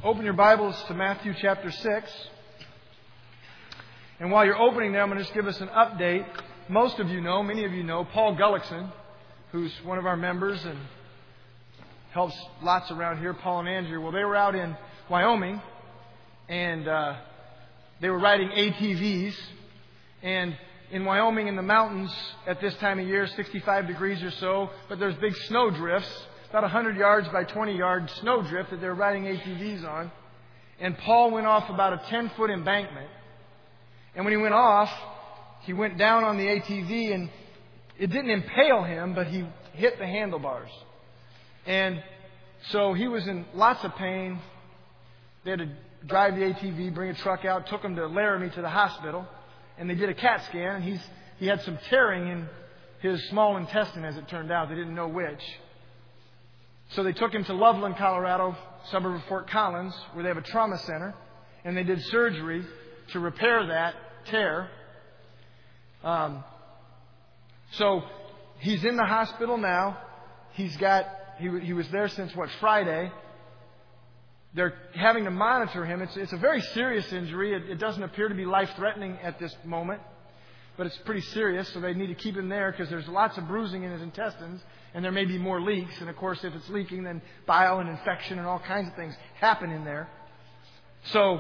Open your Bibles to Matthew chapter 6. And while you're opening there, I'm going to just give us an update. Most of you know, many of you know, Paul Gullickson, who's one of our members and helps lots around here, Paul and Andrew. Well, they were out in Wyoming, and they were riding ATVs. And in Wyoming, in the mountains, at this time of year, 65 degrees or so, but there's big snow drifts. About 100 yards by 20 yard snow drift that they're riding ATVs on. And Paul went off about a 10-foot embankment. And when he went off, he went down on the ATV and it didn't impale him, but he hit the handlebars. And so he was in lots of pain. They had to drive the ATV, bring a truck out, took him to Laramie to the hospital. And they did a CAT scan, and he had some tearing in his small intestine, as it turned out. They didn't know which. So they took him to Loveland, Colorado, suburb of Fort Collins, where they have a trauma center, and they did surgery to repair that tear. So he's in the hospital now. He was there since Friday. They're having to monitor him. It's a very serious injury. It doesn't appear to be life-threatening at this moment, but it's pretty serious, so they need to keep him there because there's lots of bruising in his intestines, and there may be more leaks. And, of course, if it's leaking, then bile and infection and all kinds of things happen in there. So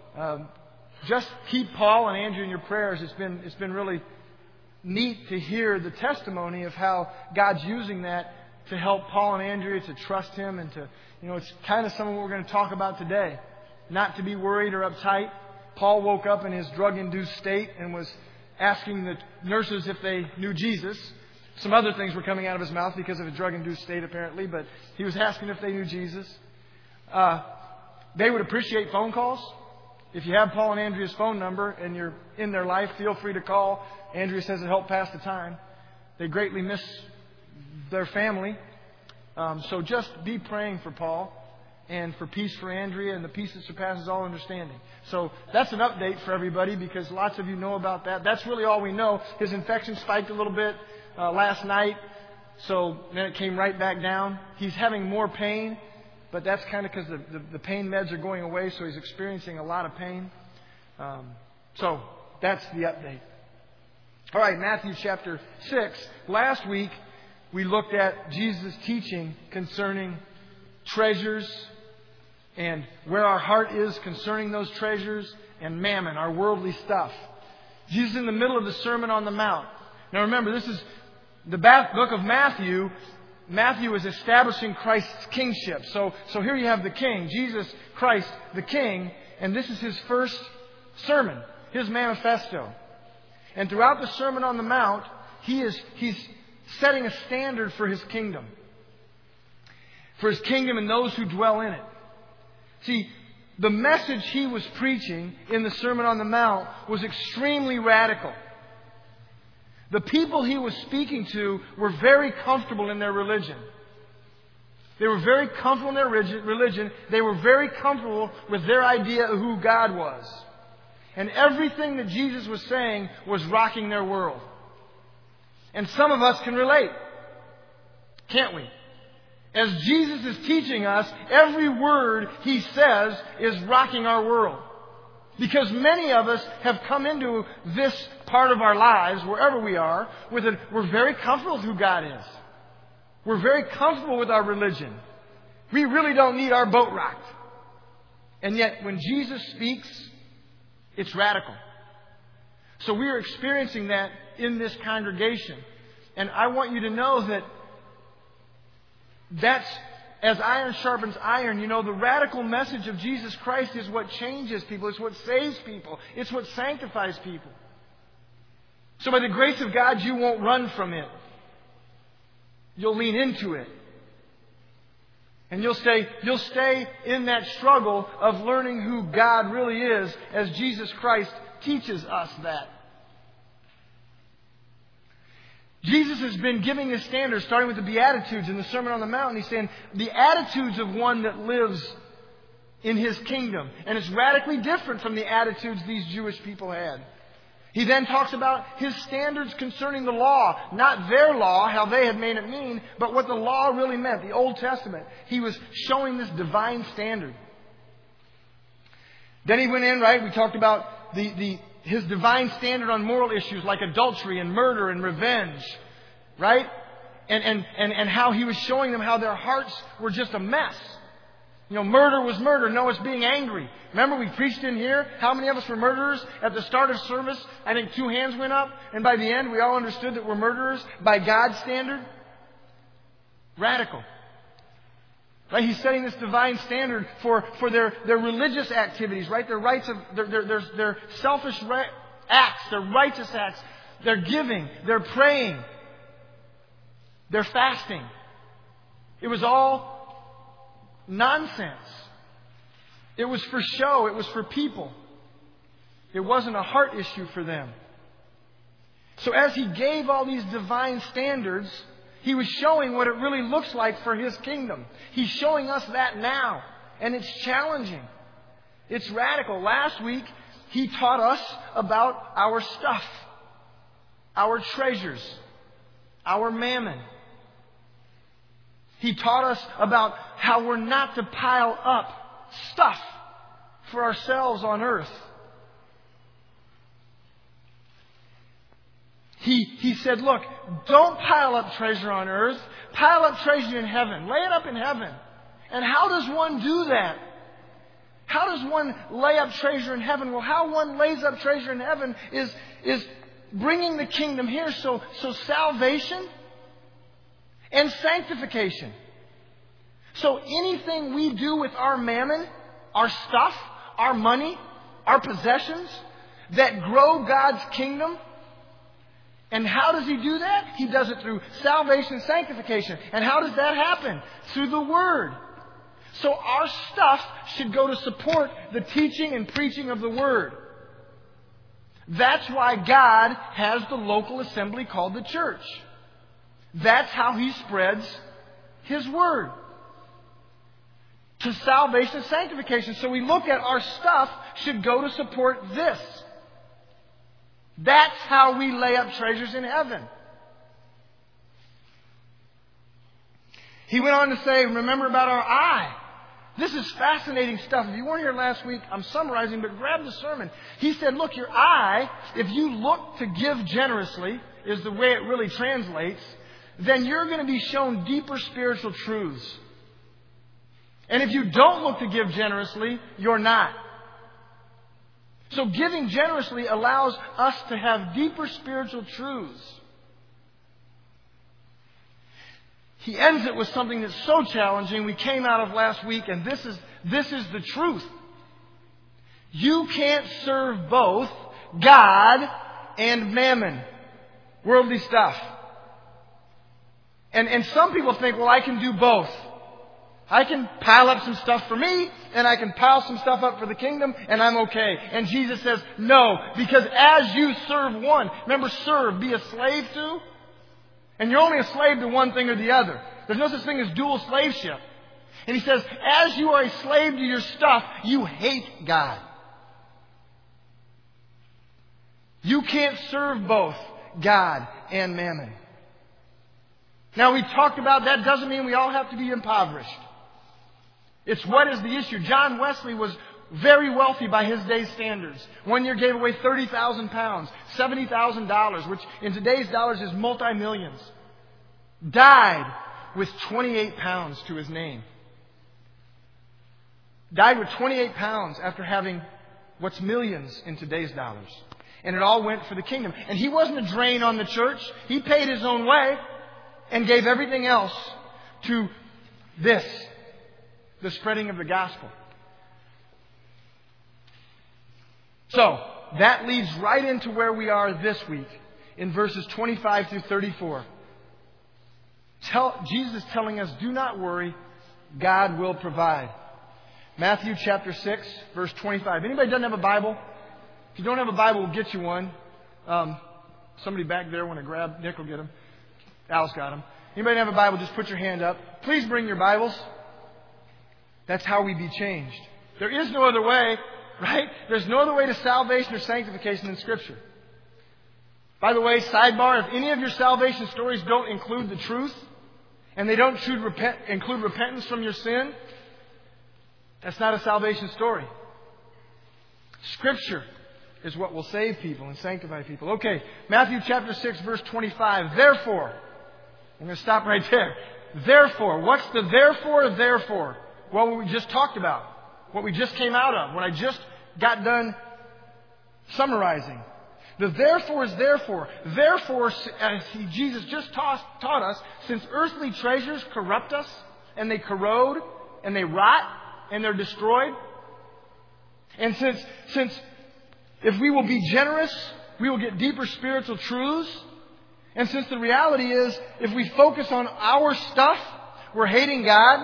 just keep Paul and Andrew in your prayers. It's been really neat to hear the testimony of how God's using that to help Paul and Andrea to trust Him and to, it's kind of some of what we're going to talk about today. Not to be worried or uptight. Paul woke up in his drug-induced state and was asking the nurses if they knew Jesus. Some other things were coming out of his mouth because of a drug-induced state, apparently, but he was asking if they knew Jesus. They would appreciate phone calls. If you have Paul and Andrea's phone number and you're in their life, feel free to call. Andrea says it helped pass the time. They greatly miss their family. So just be praying for Paul and for peace for Andrea and the peace that surpasses all understanding. So that's an update for everybody because lots of you know about that. That's really all we know. His infection spiked a little bit last night, so then it came right back down. He's having more pain, but that's kind of because the pain meds are going away, so he's experiencing a lot of pain. So that's the update. All right, Matthew chapter 6. Last week, we looked at Jesus' teaching concerning treasures and where our heart is concerning those treasures and mammon, our worldly stuff. Jesus in the middle of the Sermon on the Mount. Now remember, this is the book of Matthew. Matthew is establishing Christ's kingship. So here you have the King, Jesus Christ, the King, and this is His first sermon, His manifesto. And throughout the Sermon on the Mount, He's setting a standard for His kingdom. For His kingdom and those who dwell in it. See, the message He was preaching in the Sermon on the Mount was extremely radical. The people He was speaking to were very comfortable in their religion. They were very comfortable in their religion. They were very comfortable with their idea of who God was. And everything that Jesus was saying was rocking their world. And some of us can relate. Can't we? As Jesus is teaching us, every word He says is rocking our world. Because many of us have come into this part of our lives, wherever we are, we're very comfortable with who God is. We're very comfortable with our religion. We really don't need our boat rocked. And yet, when Jesus speaks, it's radical. So we are experiencing that in this congregation. And I want you to know that's as iron sharpens iron. The radical message of Jesus Christ is what changes people. It's what saves people. It's what sanctifies people. So by the grace of God, you won't run from it. You'll lean into it. And you'll stay in that struggle of learning who God really is as Jesus Christ teaches us that. Jesus has been giving His standards, starting with the Beatitudes in the Sermon on the Mount. And He's saying the attitudes of one that lives in His kingdom. And it's radically different from the attitudes these Jewish people had. He then talks about His standards concerning the law. Not their law, how they had made it mean, but what the law really meant, the Old Testament. He was showing this divine standard. Then he went in, right? We talked about his divine standard on moral issues like adultery and murder and revenge, right? And how he was showing them how their hearts were just a mess. Murder was murder. No, it's being angry. Remember, we preached in here. How many of us were murderers? At the start of service, I think 2 hands went up. And by the end, we all understood that we're murderers by God's standard. Radical. Right? He's setting this divine standard for their religious activities, right? Their rights of their selfish acts, their righteous acts, their giving, their praying, their fasting. It was all nonsense. It was for show. It was for people. It wasn't a heart issue for them. So as he gave all these divine standards, he was showing what it really looks like for his kingdom. He's showing us that now. And it's challenging. It's radical. Last week, he taught us about our stuff, our treasures, our mammon. He taught us about how we're not to pile up stuff for ourselves on earth. He said, look, don't pile up treasure on earth. Pile up treasure in heaven. Lay it up in heaven. And how does one do that? How does one lay up treasure in heaven? Well, how one lays up treasure in heaven is bringing the kingdom here. So salvation and sanctification. So anything we do with our mammon, our stuff, our money, our possessions that grow God's kingdom. And how does he do that? He does it through salvation and sanctification. And how does that happen? Through the Word. So our stuff should go to support the teaching and preaching of the Word. That's why God has the local assembly called the church. That's how He spreads His Word. To salvation and sanctification. So we look at our stuff should go to support this. That's how we lay up treasures in heaven. He went on to say, remember about our eye. This is fascinating stuff. If you weren't here last week, I'm summarizing, but grab the sermon. He said, look, your eye, if you look to give generously, is the way it really translates, then you're going to be shown deeper spiritual truths. And if you don't look to give generously, you're not. So giving generously allows us to have deeper spiritual truths. He ends it with something that's so challenging we came out of last week, and this is the truth. You can't serve both God and mammon, worldly stuff. And some people think, well, I can do both. I can pile up some stuff for me, and I can pile some stuff up for the kingdom, and I'm okay. And Jesus says, no, because as you serve one, remember, serve, be a slave to, and you're only a slave to one thing or the other. There's no such thing as dual slaveship. And he says, as you are a slave to your stuff, you hate God. You can't serve both God and mammon. Now, we talked about that doesn't mean we all have to be impoverished. It's what is the issue. John Wesley was very wealthy by his day's standards. One year gave away 30,000 pounds, $70,000, which in today's dollars is multi-millions. Died with 28 pounds to his name. Died with 28 pounds after having what's millions in today's dollars. And it all went for the kingdom. And he wasn't a drain on the church. He paid his own way and gave everything else to this. The spreading of the gospel. So, that leads right into where we are this week in verses 25 through 34. Jesus is telling us, do not worry, God will provide. Matthew chapter 6, verse 25. Anybody doesn't have a Bible? If you don't have a Bible, we'll get you one. Somebody back there want to grab. Nick will get them. Alice got them. Anybody have a Bible, just put your hand up. Please bring your Bibles. That's how we be changed. There is no other way, right? There's no other way to salvation or sanctification in Scripture. By the way, sidebar, if any of your salvation stories don't include the truth, and they don't include repentance from your sin, that's not a salvation story. Scripture is what will save people and sanctify people. Okay, Matthew chapter 6, verse 25. Therefore, I'm going to stop right there. Therefore, what's the therefore? Well, what we just talked about. What we just came out of. What I just got done summarizing. The therefore is therefore. Therefore, as Jesus just taught us, since earthly treasures corrupt us, and they corrode, and they rot, and they're destroyed, and since if we will be generous, we will get deeper spiritual truths, and since the reality is, if we focus on our stuff, we're hating God.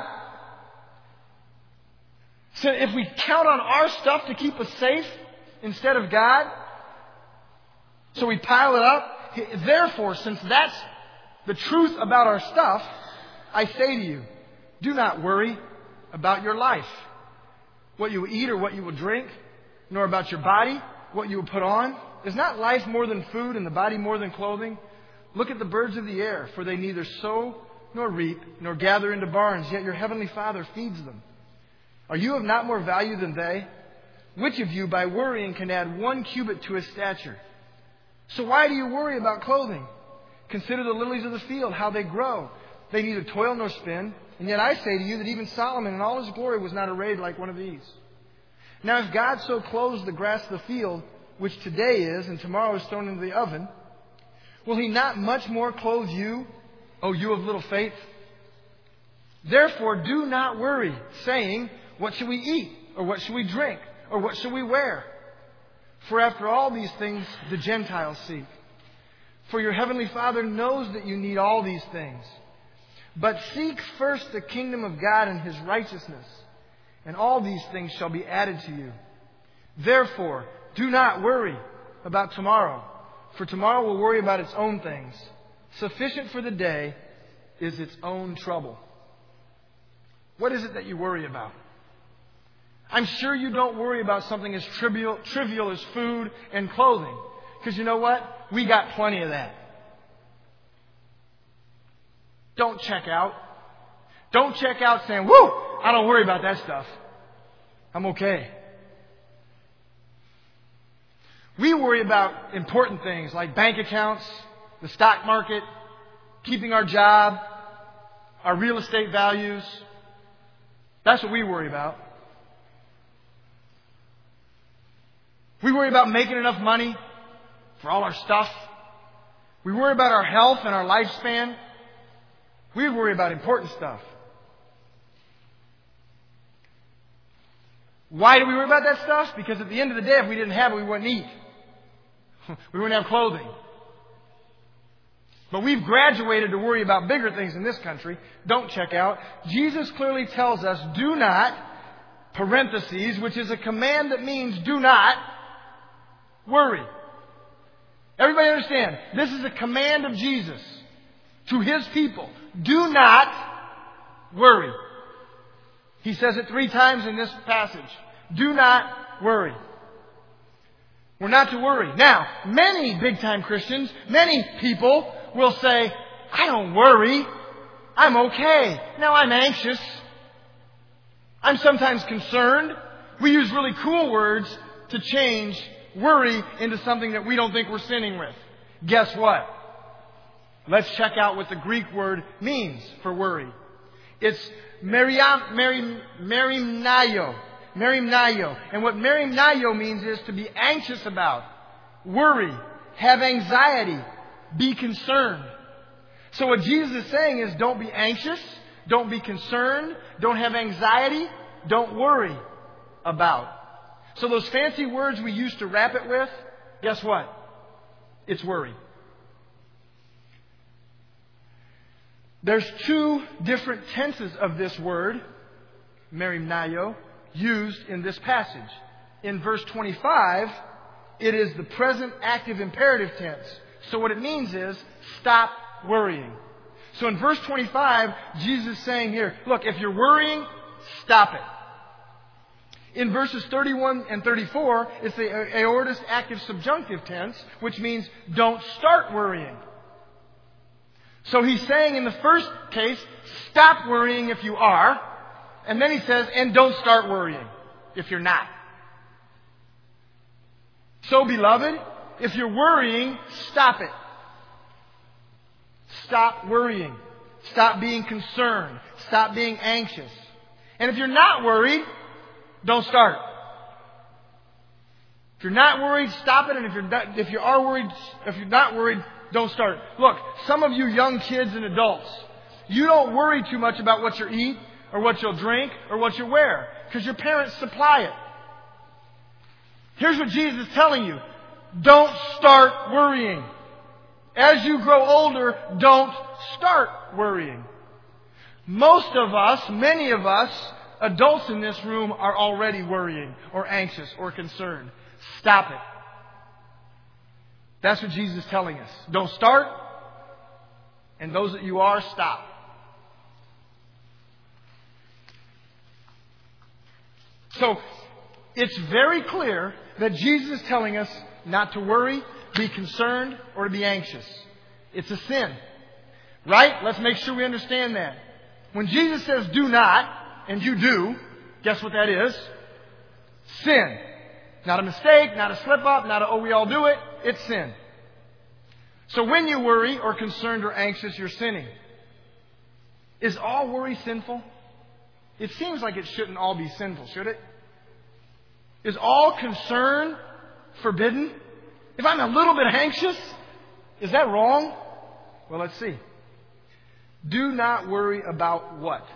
So if we count on our stuff to keep us safe instead of God, so we pile it up. Therefore, since that's the truth about our stuff, I say to you, do not worry about your life, what you will eat or what you will drink, nor about your body, what you will put on. Is not life more than food and the body more than clothing? Look at the birds of the air, for they neither sow nor reap nor gather into barns, yet your heavenly Father feeds them. Are you of not more value than they? Which of you, by worrying, can add 1 cubit to his stature? So why do you worry about clothing? Consider the lilies of the field, how they grow. They neither toil nor spin. And yet I say to you that even Solomon in all his glory was not arrayed like one of these. Now if God so clothes the grass of the field, which today is and tomorrow is thrown into the oven, will He not much more clothe you, O you of little faith? Therefore do not worry, saying, what shall we eat? Or what shall we drink? Or what shall we wear? For after all these things the Gentiles seek. For your heavenly Father knows that you need all these things. But seek first the kingdom of God and His righteousness, and all these things shall be added to you. Therefore, do not worry about tomorrow, for tomorrow will worry about its own things. Sufficient for the day is its own trouble. What is it that you worry about? I'm sure you don't worry about something as trivial as food and clothing. Because you know what? We got plenty of that. Don't check out. Don't check out saying, whoo, I don't worry about that stuff. I'm okay. We worry about important things like bank accounts, the stock market, keeping our job, our real estate values. That's what we worry about. We worry about making enough money for all our stuff. We worry about our health and our lifespan. We worry about important stuff. Why do we worry about that stuff? Because at the end of the day, if we didn't have it, we wouldn't eat. We wouldn't have clothing. But we've graduated to worry about bigger things in this country. Don't check out. Jesus clearly tells us, do not, parentheses, which is a command that means do not worry. Everybody understand? This is a command of Jesus to His people. Do not worry. He says it 3 times in this passage. Do not worry. We're not to worry. Now, many big-time Christians, many people will say, I don't worry. I'm okay. Now I'm anxious. I'm sometimes concerned. We use really cool words to change worry into something that we don't think we're sinning with. Guess what? Let's check out what the Greek word means for worry. It's merimnaio. Merimnaio. And what merimnaio means is to be anxious about, worry, have anxiety, be concerned. So what Jesus is saying is don't be anxious, don't be concerned, don't have anxiety, don't worry about. So those fancy words we used to wrap it with, guess what? It's worry. There's 2 different tenses of this word, merimnaio, used in this passage. In verse 25, it is the present active imperative tense. So what it means is, stop worrying. So in verse 25, Jesus is saying here, look, if you're worrying, stop it. In verses 31 and 34, it's the aorist active subjunctive tense, which means don't start worrying. So he's saying in the first case, stop worrying if you are. And then he says, and don't start worrying if you're not. So, beloved, if you're worrying, stop it. Stop worrying. Stop being concerned. Stop being anxious. And if you're not worried, don't start. If you're not worried, stop it. And if you're not worried, don't start. Look, some of you young kids and adults, you don't worry too much about what you eat or what you'll drink or what you wear because your parents supply it. Here's what Jesus is telling you. Don't start worrying. As you grow older, don't start worrying. Most of us, many of us, adults in this room are already worrying or anxious or concerned. Stop it. That's what Jesus is telling us. Don't start. And those that you are, stop. So, it's very clear that Jesus is telling us not to worry, be concerned, or to be anxious. It's a sin. Right? Let's make sure we understand that. When Jesus says do not, and you do, guess what that is? Sin. Not a mistake, not a slip up, not a, oh, we all do it. It's sin. So when you worry or concerned or anxious, you're sinning. Is all worry sinful? It seems like it shouldn't all be sinful, should it? Is all concern forbidden? If I'm a little bit anxious, is that wrong? Well, let's see. Do not worry about what?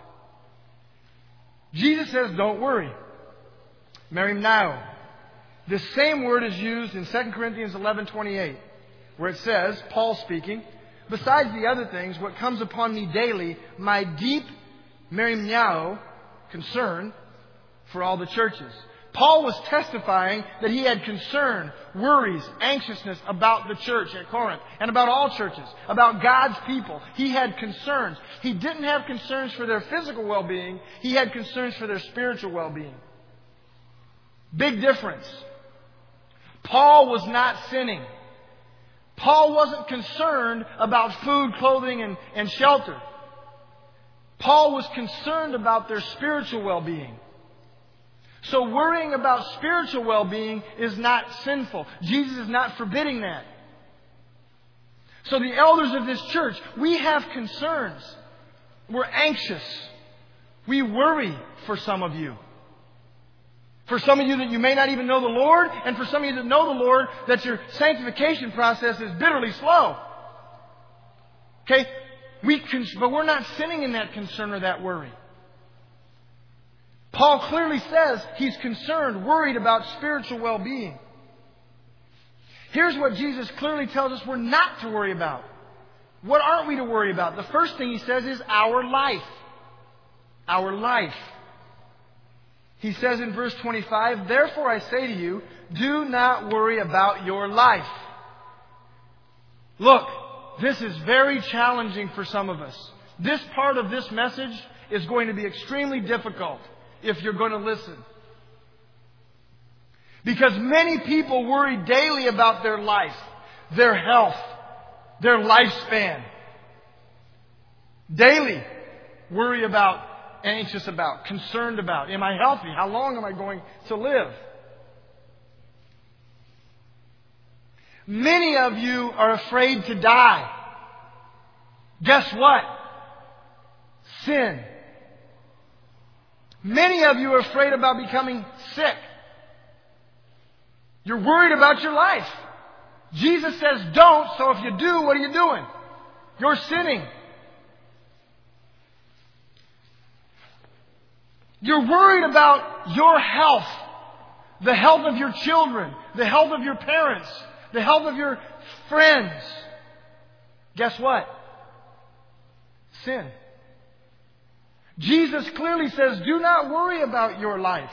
Jesus says don't worry. Merimnao. This same word is used in 2 Corinthians 11:28, where it says, Paul speaking, besides the other things, what comes upon me daily, my deep merimnao, concern for all the churches. Paul was testifying that he had concern, worries, anxiousness about the church at Corinth and about all churches, about God's people. He had concerns. He didn't have concerns for their physical well-being. He had concerns for their spiritual well-being. Big difference. Paul was not sinning. Paul wasn't concerned about food, clothing, and shelter. Paul was concerned about their spiritual well-being. So worrying about spiritual well-being is not sinful. Jesus is not forbidding that. So the elders of this church, we have concerns. We're anxious. We worry for some of you. For some of you that you may not even know the Lord, and for some of you that know the Lord, that your sanctification process is bitterly slow. Okay? But we're not sinning in that concern or that worry. Paul clearly says he's concerned, worried about spiritual well-being. Here's what Jesus clearly tells us we're not to worry about. What aren't we to worry about? The first thing he says is our life. Our life. He says in verse 25, therefore I say to you, do not worry about your life. Look, this is very challenging for some of us. This part of this message is going to be extremely difficult if you're going to listen. Because many people worry daily about their life, their health, their lifespan. Daily worry about, anxious about, concerned about. Am I healthy? How long am I going to live? Many of you are afraid to die. Guess what? Sin. Many of you are afraid about becoming sick. You're worried about your life. Jesus says don't, so if you do, what are you doing? You're sinning. You're worried about your health, the health of your children, the health of your parents, the health of your friends. Guess what? Sin. Jesus clearly says, do not worry about your life.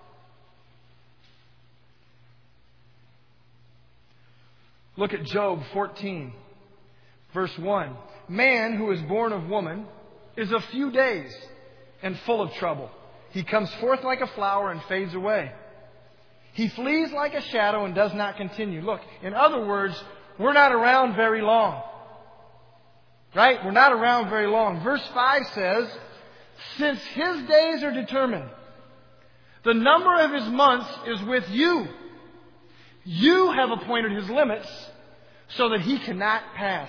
Look at Job 14, verse 1. Man who is born of woman is a few days and full of trouble. He comes forth like a flower and fades away. He flees like a shadow and does not continue. Look, in other words, we're not around very long. Right? We're not around very long. Verse 5 says, since his days are determined, the number of his months is with you. You have appointed His limits so that He cannot pass.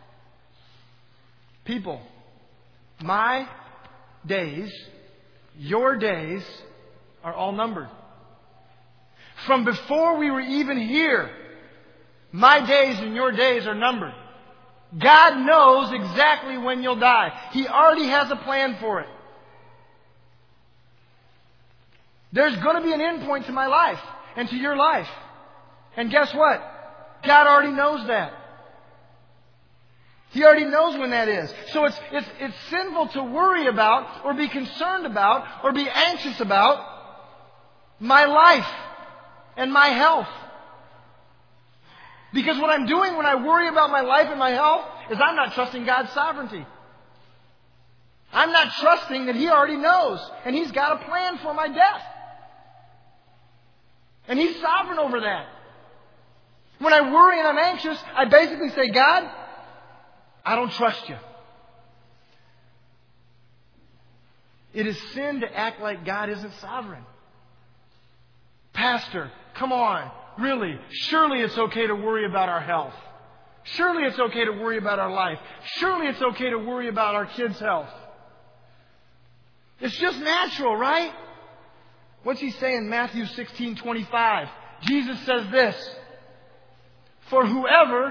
People, my days, your days, are all numbered. From before we were even here, my days and your days are numbered. God knows exactly when you'll die. He already has a plan for it. There's going to be an end point to my life and to your life. And guess what? God already knows that. He already knows when that is. So it's sinful to worry about or be concerned about or be anxious about my life and my health. Because what I'm doing when I worry about my life and my health is I'm not trusting God's sovereignty. I'm not trusting that He already knows and He's got a plan for my death. And He's sovereign over that. When I worry and I'm anxious, I basically say, God, I don't trust You. It is sin to act like God isn't sovereign. Pastor, come on. Really, surely it's okay to worry about our health. Surely it's okay to worry about our life. Surely it's okay to worry about our kids' health. It's just natural, right? What's He say in Matthew 16:25? Jesus says this, for whoever,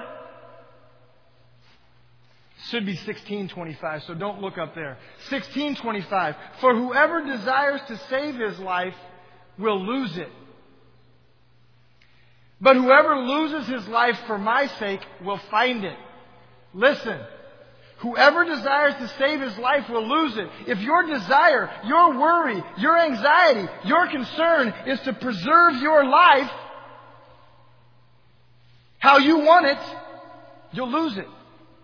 should be 16:25, so don't look up there. 16:25, for whoever desires to save his life will lose it. But whoever loses his life for my sake will find it. Listen, whoever desires to save his life will lose it. If your desire, your worry, your anxiety, your concern is to preserve your life how you want it, you'll lose it.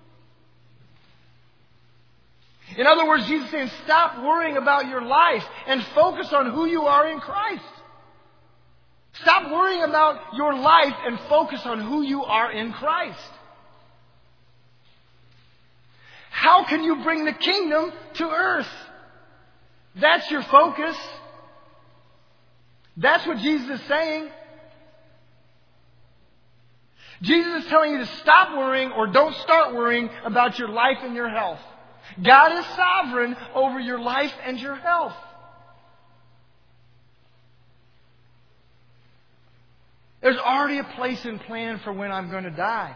In other words, Jesus is saying, stop worrying about your life and focus on who you are in Christ. Stop worrying about your life and focus on who you are in Christ. How can you bring the kingdom to earth? That's your focus. That's what Jesus is saying. Jesus is telling you to stop worrying or don't start worrying about your life and your health. God is sovereign over your life and your health. There's already a place and plan for when I'm going to die.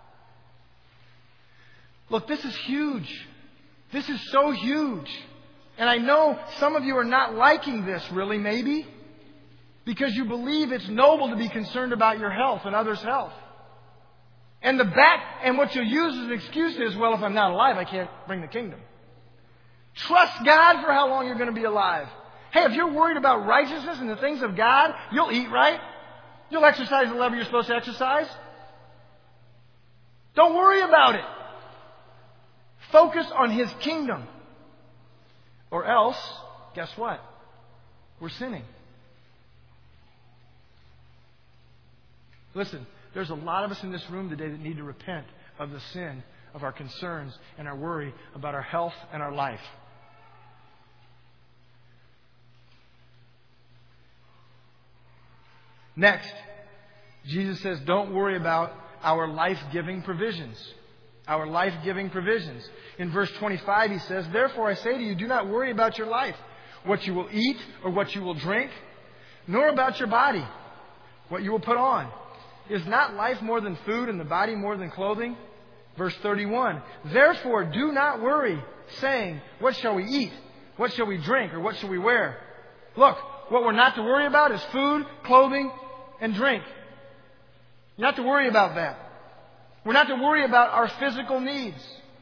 Look, this is huge. This is so huge. And I know some of you are not liking this, really, maybe, because you believe it's noble to be concerned about your health and others' health. And what you'll use as an excuse is, well, if I'm not alive, I can't bring the kingdom. Trust God for how long you're going to be alive. Hey, if you're worried about righteousness and the things of God, you'll eat right. You'll exercise the level you're supposed to exercise. Don't worry about it. Focus on His kingdom. Or else, guess what? We're sinning. Listen, there's a lot of us in this room today that need to repent of the sin of our concerns and our worry about our health and our life. Next, Jesus says, don't worry about our life-giving provisions. Our life-giving provisions. In verse 25, He says, therefore I say to you, do not worry about your life, what you will eat or what you will drink, nor about your body, what you will put on. Is not life more than food and the body more than clothing? Verse 31, therefore do not worry, saying, what shall we eat? What shall we drink? Or what shall we wear? Look, what we're not to worry about is food, clothing, and drink. You're not to worry about that. We're not to worry about our physical needs.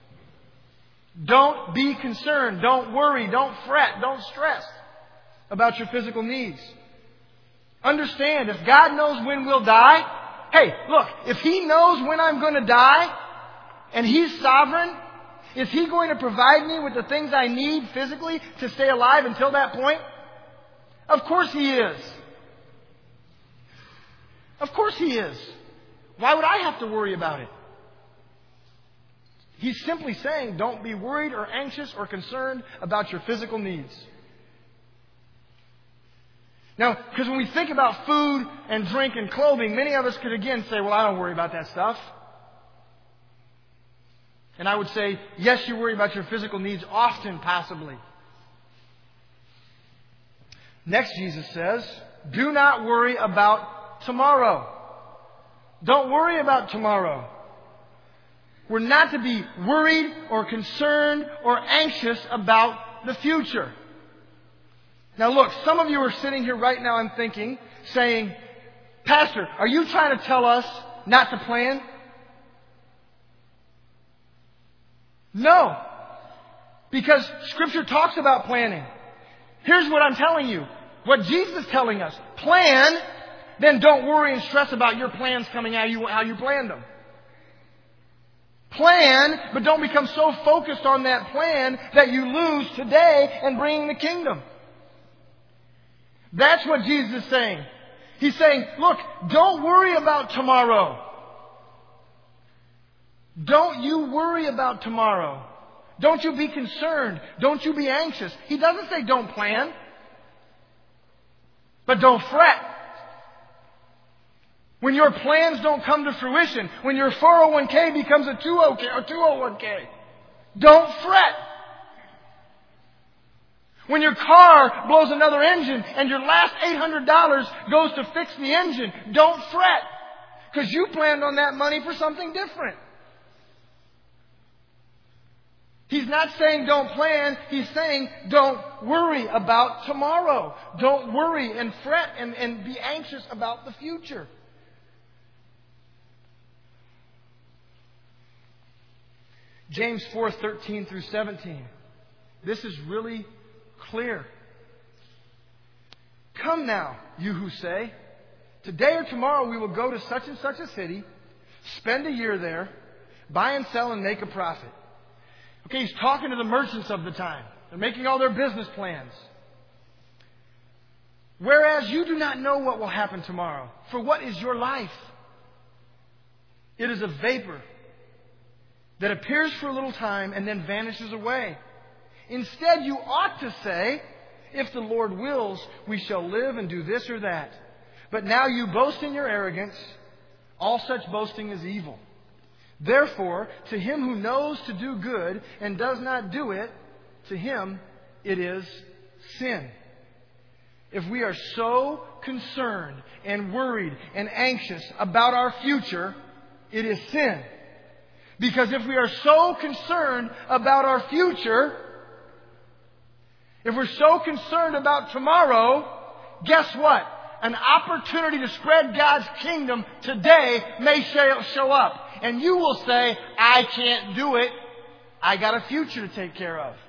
Don't be concerned. Don't worry. Don't fret. Don't stress about your physical needs. Understand, if God knows when we'll die, hey, look, if He knows when I'm going to die and He's sovereign, is He going to provide me with the things I need physically to stay alive until that point? Of course He is. Of course He is. Why would I have to worry about it? He's simply saying, don't be worried or anxious or concerned about your physical needs. Now, because when we think about food and drink and clothing, many of us could again say, well, I don't worry about that stuff. And I would say, yes, you worry about your physical needs often, possibly. Next, Jesus says, do not worry about tomorrow. Don't worry about tomorrow. We're not to be worried or concerned or anxious about the future. Now look, some of you are sitting here right now, I'm thinking, saying, Pastor, are you trying to tell us not to plan? No. Because Scripture talks about planning. Here's what I'm telling you. What Jesus is telling us. Plan, then don't worry and stress about your plans coming out how you planned them. Plan, but don't become so focused on that plan that you lose today and bring the kingdom. That's what Jesus is saying. He's saying, look, don't worry about tomorrow. Don't you worry about tomorrow. Don't you be concerned. Don't you be anxious. He doesn't say don't plan. But don't fret. When your plans don't come to fruition, when your 401k becomes a 201k, don't fret. When your car blows another engine and your last $800 goes to fix the engine, don't fret. Because you planned on that money for something different. He's not saying don't plan. He's saying don't worry about tomorrow. Don't worry and fret and be anxious about the future. James 4:13 through 17. This is really clear. Come now, you who say, today or tomorrow we will go to such and such a city, spend a year there, buy and sell and make a profit. Okay, he's talking to the merchants of the time. They're making all their business plans. Whereas you do not know what will happen tomorrow. For what is your life? It is a vapor that appears for a little time and then vanishes away. Instead, you ought to say, if the Lord wills, we shall live and do this or that. But now you boast in your arrogance. All such boasting is evil. Therefore, to him who knows to do good and does not do it, to him it is sin. If we are so concerned and worried and anxious about our future, it is sin. Because if we are so concerned about our future, if we're so concerned about tomorrow, guess what? An opportunity to spread God's kingdom today may show up. And you will say, I can't do it. I got a future to take care of.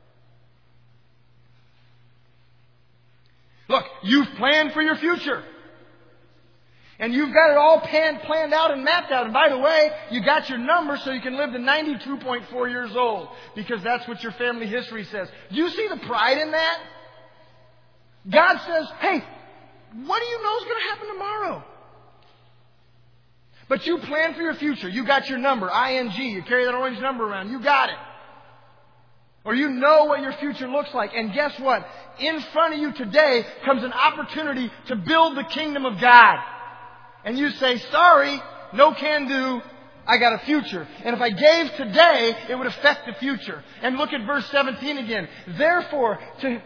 Look, you've planned for your future. And you've got it all planned out and mapped out. And by the way, you got your number so you can live to 92.4 years old. Because that's what your family history says. Do you see the pride in that? God says, hey, what do you know is going to happen tomorrow? But you plan for your future. You got your number, ING. You carry that orange number around. You got it. Or you know what your future looks like. And guess what? In front of you today comes an opportunity to build the kingdom of God. And you say, sorry, no can do. I got a future. And if I gave today, it would affect the future. And look at verse 17 again. Therefore, to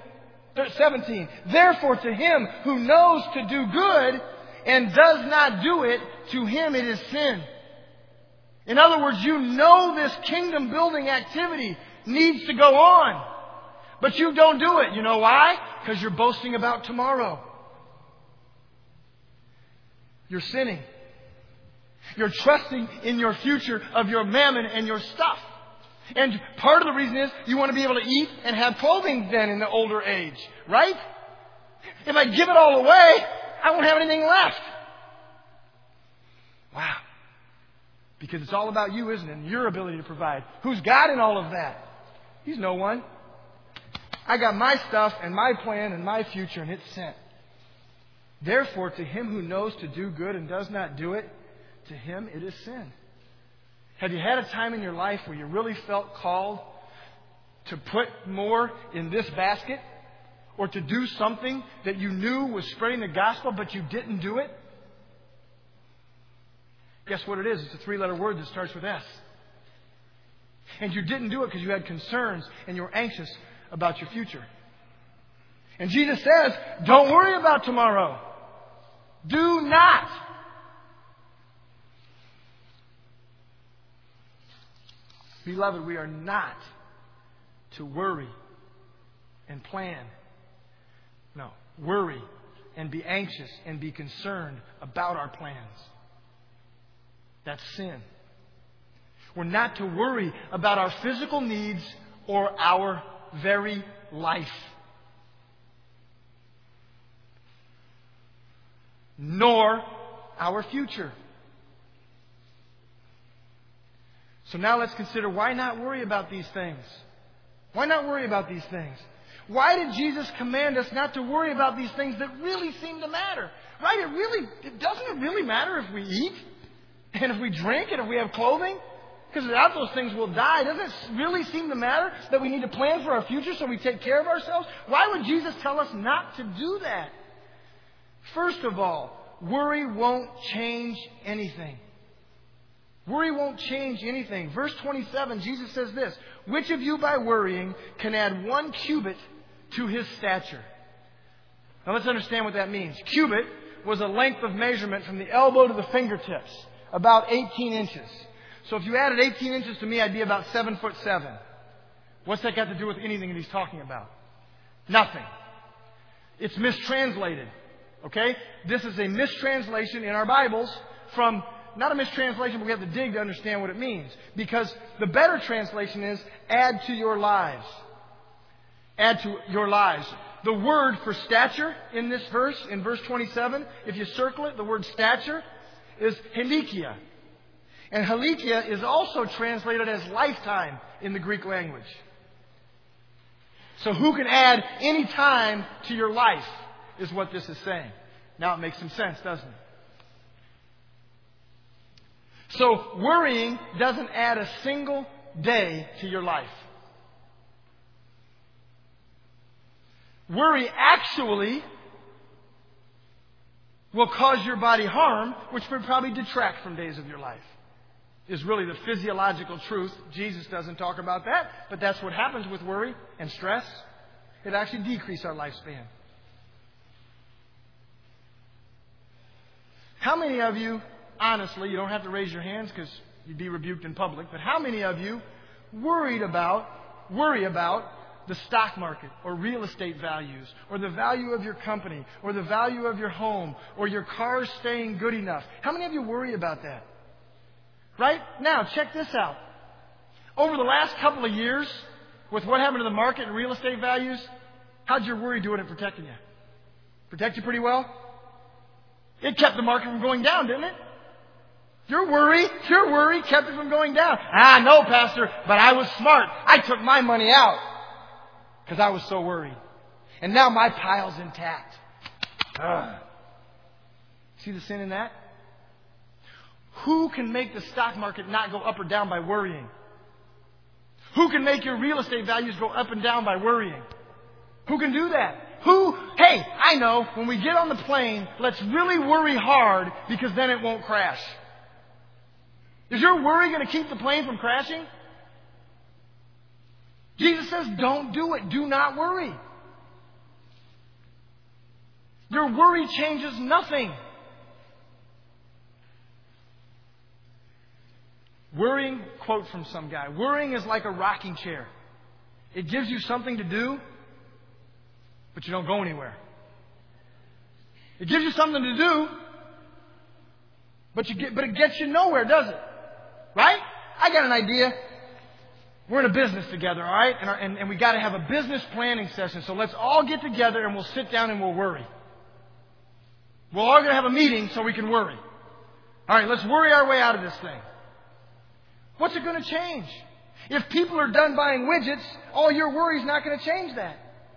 him who knows to do good and does not do it, to him it is sin. In other words, you know this kingdom building activity needs to go on. But you don't do it. You know why? Because you're boasting about tomorrow. You're sinning. You're trusting in your future of your mammon and your stuff. And part of the reason is you want to be able to eat and have clothing then in the older age. Right? If I give it all away, I won't have anything left. Wow. Because it's all about you, isn't it? And your ability to provide. Who's God in all of that? He's no one. I got my stuff and my plan and my future, and it's sent. Therefore, to him who knows to do good and does not do it, to him it is sin. Have you had a time in your life where you really felt called to put more in this basket or to do something that you knew was spreading the gospel, but you didn't do it? Guess what it is? It's a 3-letter word that starts with S. And you didn't do it because you had concerns and you were anxious about your future. And Jesus says, don't worry about tomorrow. Do not. Beloved, we are not to worry and plan. No, worry and be anxious and be concerned about our plans. That's sin. We're not to worry about our physical needs or our very life. Nor our future. So now let's consider, why not worry about these things? Why not worry about these things? Why did Jesus command us not to worry about these things that really seem to matter? Right? Doesn't it really matter if we eat? And if we drink? And if we have clothing? Because without those things we'll die. Doesn't it really seem to matter that we need to plan for our future so we take care of ourselves? Why would Jesus tell us not to do that? First of all, worry won't change anything. Worry won't change anything. Verse 27, Jesus says this, which of you by worrying can add 1 cubit to his stature? Now let's understand what that means. Cubit was a length of measurement from the elbow to the fingertips, about 18 inches. So if you added 18 inches to me, I'd be about 7'7". What's that got to do with anything that he's talking about? Nothing. It's mistranslated. Okay? This is a mistranslation in our Bibles from, not a mistranslation, but we have to dig to understand what it means. Because the better translation is, add to your lives. Add to your lives. The word for stature in this verse, in verse 27, if you circle it, the word stature is helikia. And helikia is also translated as lifetime in the Greek language. So who can add any time to your life is what this is saying. Now it makes some sense, doesn't it? So worrying doesn't add a single day to your life. Worry actually will cause your body harm, which would probably detract from days of your life. Is really the physiological truth. Jesus doesn't talk about that, but that's what happens with worry and stress. It actually decreases our lifespan. How many of you, honestly, you don't have to raise your hands because you'd be rebuked in public, but how many of you worry about the stock market or real estate values or the value of your company or the value of your home or your car staying good enough? How many of you worry about that? Right? Now, check this out. Over the last couple of years, with what happened to the market and real estate values, how'd your worry do it at protecting you? Protect you pretty well? It kept the market from going down, didn't it? Your worry kept it from going down. No, Pastor, but I was smart. I took my money out because I was so worried. And now my pile's intact. See the sin in that? Who can make the stock market not go up or down by worrying? Who can make your real estate values go up and down by worrying? Who can do that? Hey, I know, when we get on the plane, let's really worry hard because then it won't crash. Is your worry going to keep the plane from crashing? Jesus says, don't do it. Do not worry. Your worry changes nothing. Worrying, quote from some guy, worrying is like a rocking chair. It gives you something to do, but you don't go anywhere. It gives you something to do, but it gets you nowhere, does it? Right? I got an idea. We're in a business together, all right? And we got to have a business planning session. So let's all get together and we'll sit down and we'll worry. We're all going to have a meeting so we can worry. All right, let's worry our way out of this thing. What's it going to change? If people are done buying widgets, all your worry is not going to change that.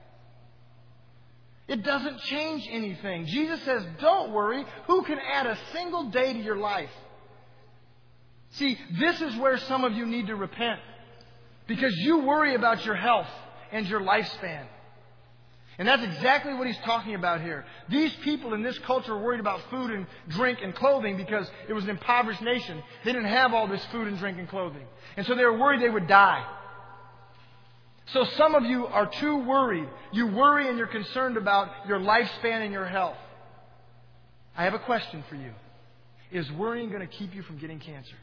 It doesn't change anything. Jesus says, don't worry. Who can add a single day to your life? See, this is where some of you need to repent. Because you worry about your health and your lifespan. And that's exactly what he's talking about here. These people in this culture were worried about food and drink and clothing because it was an impoverished nation. They didn't have all this food and drink and clothing. And so they were worried they would die. So some of you are too worried. You worry and you're concerned about your lifespan and your health. I have a question for you. Is worrying going to keep you from getting cancer?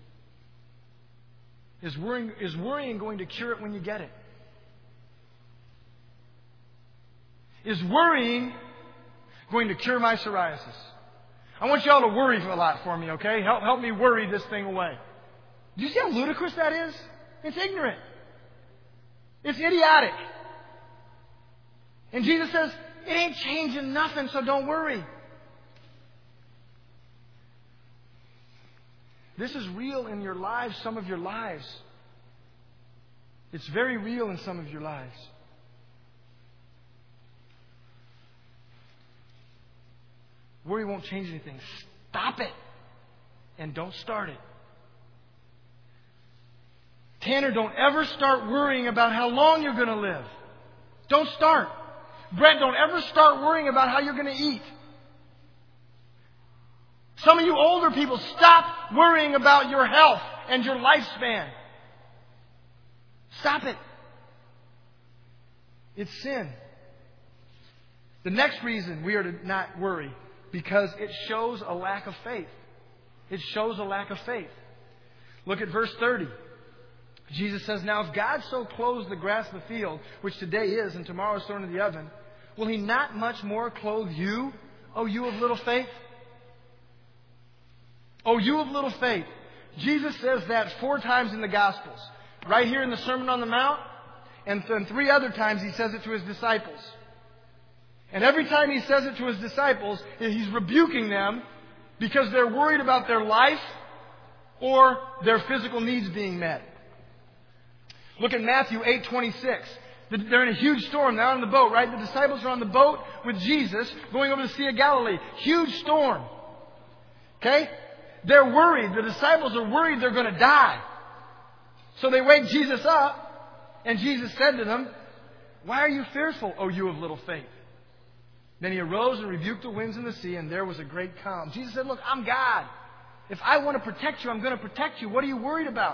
Is worrying going to cure it when you get it? Is worrying going to cure my psoriasis? I want you all to worry a lot for me, okay? Help me worry this thing away. Do you see how ludicrous that is? It's ignorant. It's idiotic. And Jesus says, it ain't changing nothing, so don't worry. This is real in your lives, some of your lives. It's very real in some of your lives. Worry won't change anything. Stop it. And don't start it. Tanner, don't ever start worrying about how long you're going to live. Don't start. Brett, don't ever start worrying about how you're going to eat. Some of you older people, stop worrying about your health and your lifespan. Stop it. It's sin. The next reason we are to not worry, because it shows a lack of faith. It shows a lack of faith. Look at verse 30. Jesus says, now if God so clothes the grass of the field, which today is and tomorrow is thrown into the oven, will He not much more clothe you, O you of little faith? O you of little faith. Jesus says that 4 times in the Gospels. Right here in the Sermon on the Mount, and 3 other times He says it to His disciples. And every time He says it to His disciples, He's rebuking them because they're worried about their life or their physical needs being met. Look at Matthew 8:26. They're in a huge storm. They're on the boat, right? The disciples are on the boat with Jesus going over the Sea of Galilee. Huge storm. Okay? They're worried. The disciples are worried they're going to die. So they wake Jesus up, and Jesus said to them, why are you fearful, O you of little faith? Then He arose and rebuked the winds and the sea, and there was a great calm. Jesus said, look, I'm God. If I want to protect you, I'm going to protect you. What are you worried about?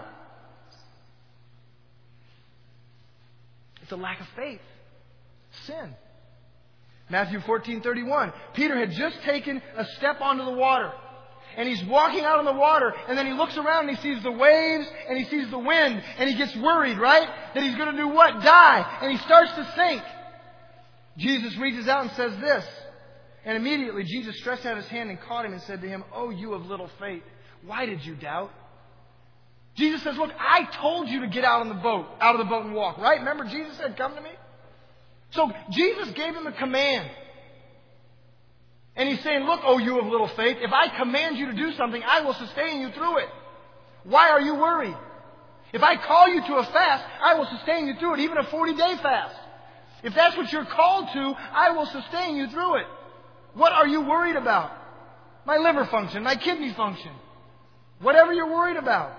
It's a lack of faith. Sin. Matthew 14:31. Peter had just taken a step onto the water. And he's walking out on the water, and then he looks around and he sees the waves and he sees the wind, and he gets worried, right? That he's going to do what? Die. And he starts to sink. Jesus reaches out and says this. And immediately Jesus stretched out His hand and caught him and said to him, oh, you of little faith, why did you doubt? Jesus says, look, I told you to get out of the boat and walk, right? Remember Jesus said, come to me? So Jesus gave him a command. And He's saying, look, oh, you of little faith, if I command you to do something, I will sustain you through it. Why are you worried? If I call you to a fast, I will sustain you through it, even a 40-day fast. If that's what you're called to, I will sustain you through it. What are you worried about? My liver function, my kidney function. Whatever you're worried about.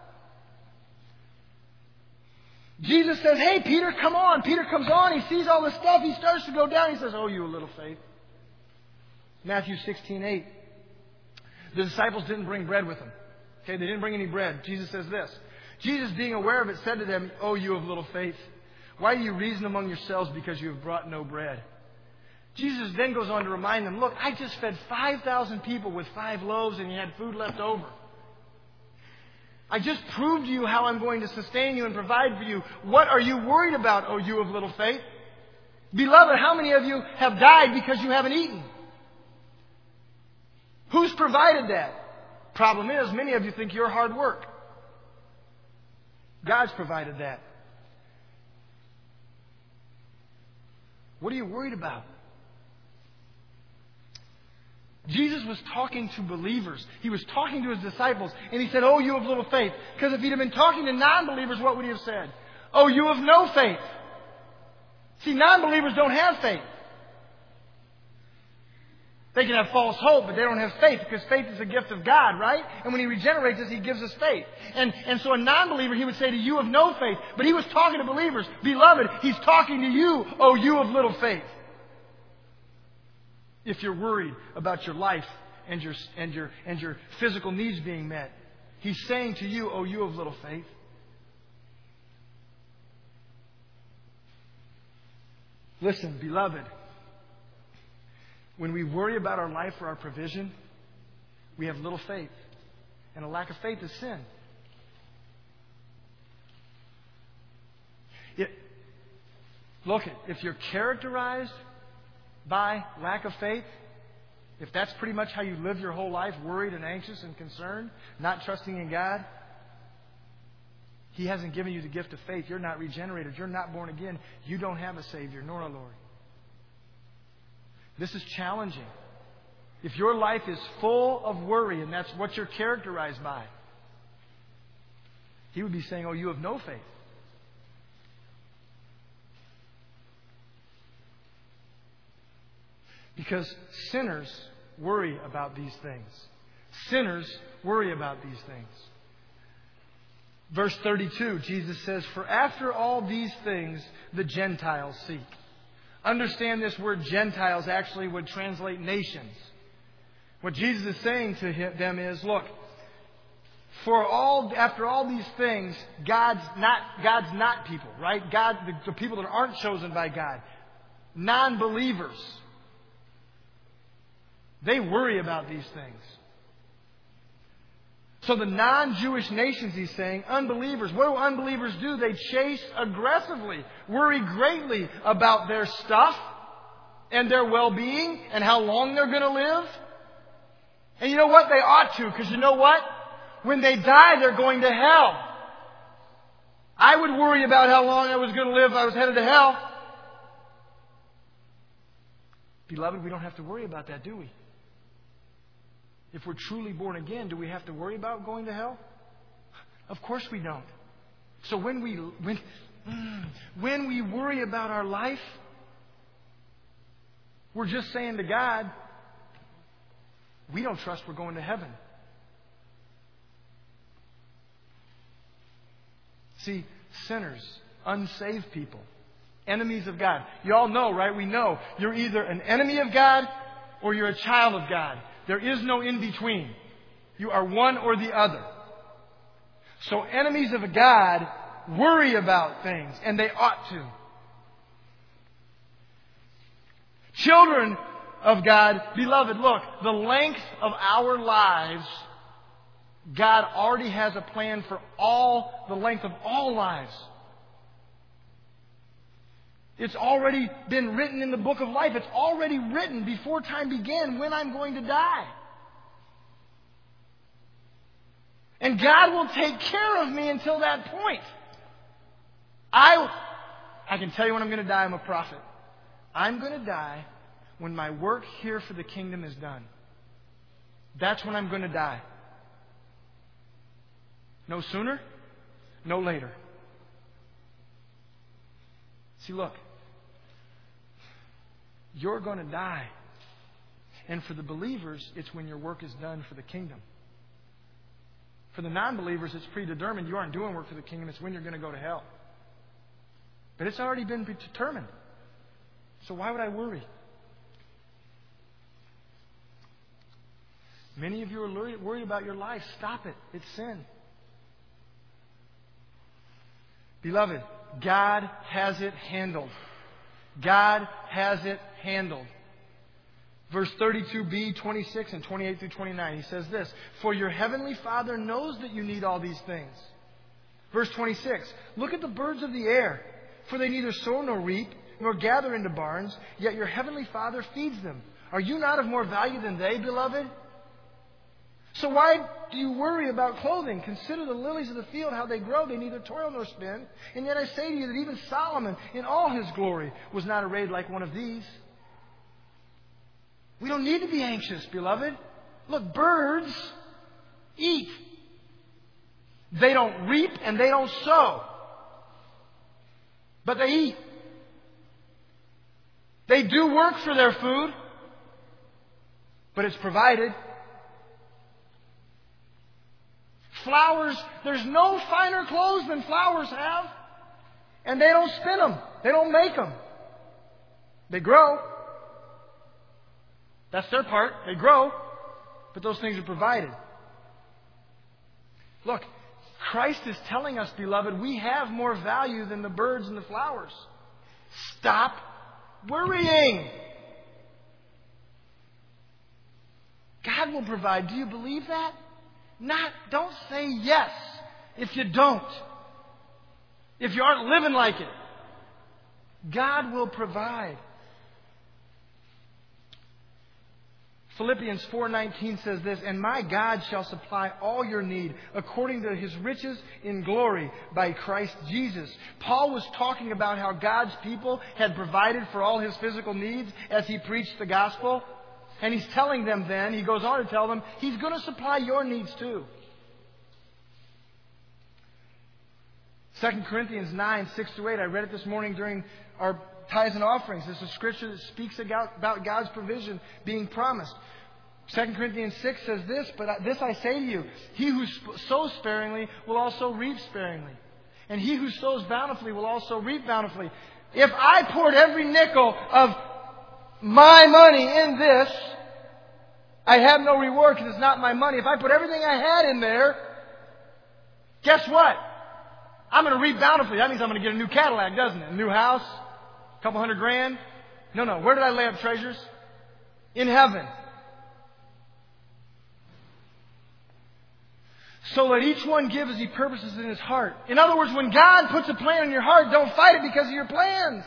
Jesus says, hey, Peter, come on. Peter comes on. He sees all the stuff. He starts to go down. He says, oh, you of little faith. Matthew 16:8. The disciples didn't bring bread with them. Okay, they didn't bring any bread. Jesus says this. Jesus, being aware of it, said to them, oh, you of little faith, why do you reason among yourselves because you have brought no bread? Jesus then goes on to remind them, look, I just fed 5,000 people with 5 loaves and you had food left over. I just proved to you how I'm going to sustain you and provide for you. What are you worried about, oh, you of little faith? Beloved, how many of you have died because you haven't eaten? Who's provided that? Problem is, many of you think you're hard work. God's provided that. What are you worried about? Jesus was talking to believers. He was talking to His disciples. And He said, oh, you of little faith. Because if He'd have been talking to non-believers, what would He have said? Oh, you of no faith. See, non-believers don't have faith. They can have false hope, but they don't have faith, because faith is a gift of God, right? And when He regenerates us, He gives us faith. And so a non-believer, He would say to you of no faith. But He was talking to believers. Beloved, He's talking to you, oh, you of little faith. If you're worried about your life and your physical needs being met, He's saying to you, "Oh, you of little faith." Listen, beloved, when we worry about our life or our provision, we have little faith. And a lack of faith is sin. Look, if you're characterized by lack of faith, if that's pretty much how you live your whole life, worried and anxious and concerned, not trusting in God, He hasn't given you the gift of faith. You're not regenerated. You're not born again. You don't have a Savior nor a Lord. This is challenging. If your life is full of worry and that's what you're characterized by, He would be saying, "Oh, you have no faith." Because sinners worry about these things. Sinners worry about these things. Verse 32, Jesus says, "For after all these things the Gentiles seek." Understand this word Gentiles actually would translate nations. What Jesus is saying to them is, look, after all these things, God's not people, right? The people that aren't chosen by God, non-believers, they worry about these things. So the non-Jewish nations, He's saying, unbelievers, what do unbelievers do? They chase aggressively, worry greatly about their stuff and their well-being and how long they're going to live. And you know what? They ought to, because you know what? When they die, they're going to hell. I would worry about how long I was going to live if I was headed to hell. Beloved, we don't have to worry about that, do we? If we're truly born again, do we have to worry about going to hell? Of course we don't. So when we worry about our life, we're just saying to God, we don't trust we're going to heaven. See, sinners, unsaved people, enemies of God. You all know, right? We know you're either an enemy of God or you're a child of God. There is no in between. You are one or the other. So enemies of God worry about things, and they ought to. Children of God, beloved, look, the length of our lives, God already has a plan for the length of all lives. It's already been written in the book of life. It's already written before time began when I'm going to die. And God will take care of me until that point. I can tell you when I'm going to die. I'm a prophet. I'm going to die when my work here for the kingdom is done. That's when I'm going to die. No sooner, no later. See, look. You're going to die. And for the believers, it's when your work is done for the kingdom. For the non-believers, it's predetermined. You aren't doing work for the kingdom. It's when you're going to go to hell. But it's already been determined. So why would I worry? Many of you are worried about your life. Stop it. It's sin. Beloved, God has it handled. God has it handled. Verse 32b, 26 and 28 through 29. He says this, "For your heavenly Father knows that you need all these things." Verse 26, "Look at the birds of the air, for they neither sow nor reap, nor gather into barns, yet your heavenly Father feeds them. Are you not of more value than they, beloved? So why do you worry about clothing? Consider the lilies of the field, how they grow. They neither toil nor spin. And yet I say to you that even Solomon, in all his glory, was not arrayed like one of these." We don't need to be anxious, beloved. Look, birds eat. They don't reap and they don't sow. But they eat. They do work for their food, but it's provided. Flowers, there's no finer clothes than flowers have. And they don't spin them. They don't make them. They grow. That's their part. They grow. But those things are provided. Look, Christ is telling us, beloved, we have more value than the birds and the flowers. Stop worrying. God will provide. Do you believe that? Don't say yes if you don't. If you aren't living like it. God will provide. Philippians 4:19 says this, "And my God shall supply all your need according to His riches in glory by Christ Jesus." Paul was talking about how God's people had provided for all his physical needs as he preached the gospel. And he's telling them then, he goes on to tell them, He's going to supply your needs too. 2 Corinthians 9:6-8, I read it this morning during our tithes and offerings. This is scripture that speaks about God's provision being promised. 2 Corinthians 6 says this, "But this I say to you, he who sows sparingly will also reap sparingly. And he who sows bountifully will also reap bountifully." If I poured every nickel of my money in this, I have no reward because it's not my money. If I put everything I had in there, guess what? I'm going to reap bountifully. That means I'm going to get a new Cadillac, doesn't it? A new house, a couple $100,000. No. Where did I lay up treasures? In heaven. So let each one give as he purposes in his heart. In other words, when God puts a plan in your heart, don't fight it because of your plans.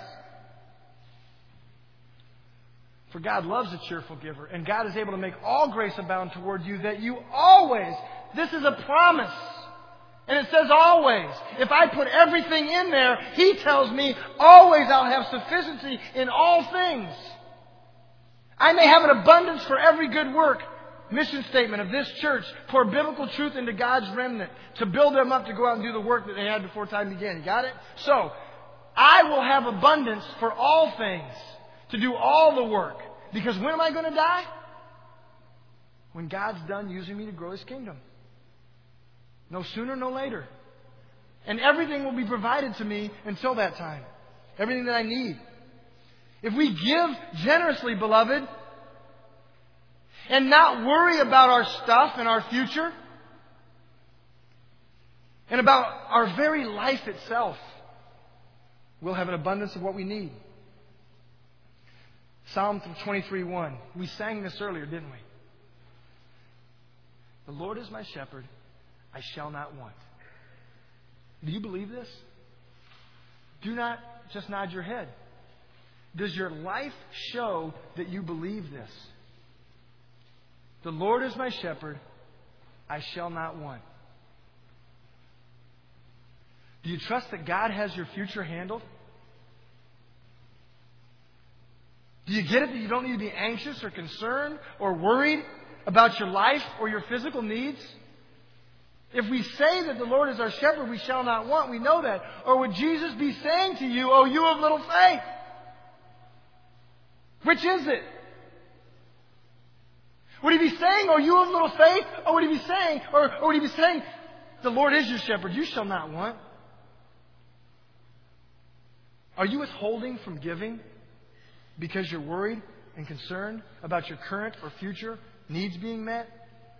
For God loves a cheerful giver, and God is able to make all grace abound toward you, that you always, this is a promise, and it says always. If I put everything in there, He tells me always I'll have sufficiency in all things. I may have an abundance for every good work. Mission statement of this church: pour biblical truth into God's remnant to build them up to go out and do the work that they had before time began. You got it? So, I will have abundance for all things, to do all the work. Because when am I going to die? When God's done using me to grow His kingdom. No sooner, no later. And everything will be provided to me until that time. Everything that I need. If we give generously, beloved, and not worry about our stuff and our future, and about our very life itself, we'll have an abundance of what we need. Psalm 23:1. We sang this earlier, didn't we? The Lord is my shepherd, I shall not want. Do you believe this? Do not just nod your head. Does your life show that you believe this? The Lord is my shepherd, I shall not want. Do you trust that God has your future handled? Do you get it that you don't need to be anxious or concerned or worried about your life or your physical needs? If we say that the Lord is our shepherd, we shall not want. We know that. Or would Jesus be saying to you, "Oh, you of little faith"? Which is it? Would He be saying, "Oh, you of little faith"? Or would He be saying, "The Lord is your shepherd, you shall not want"? Are you withholding from giving because you're worried and concerned about your current or future needs being met?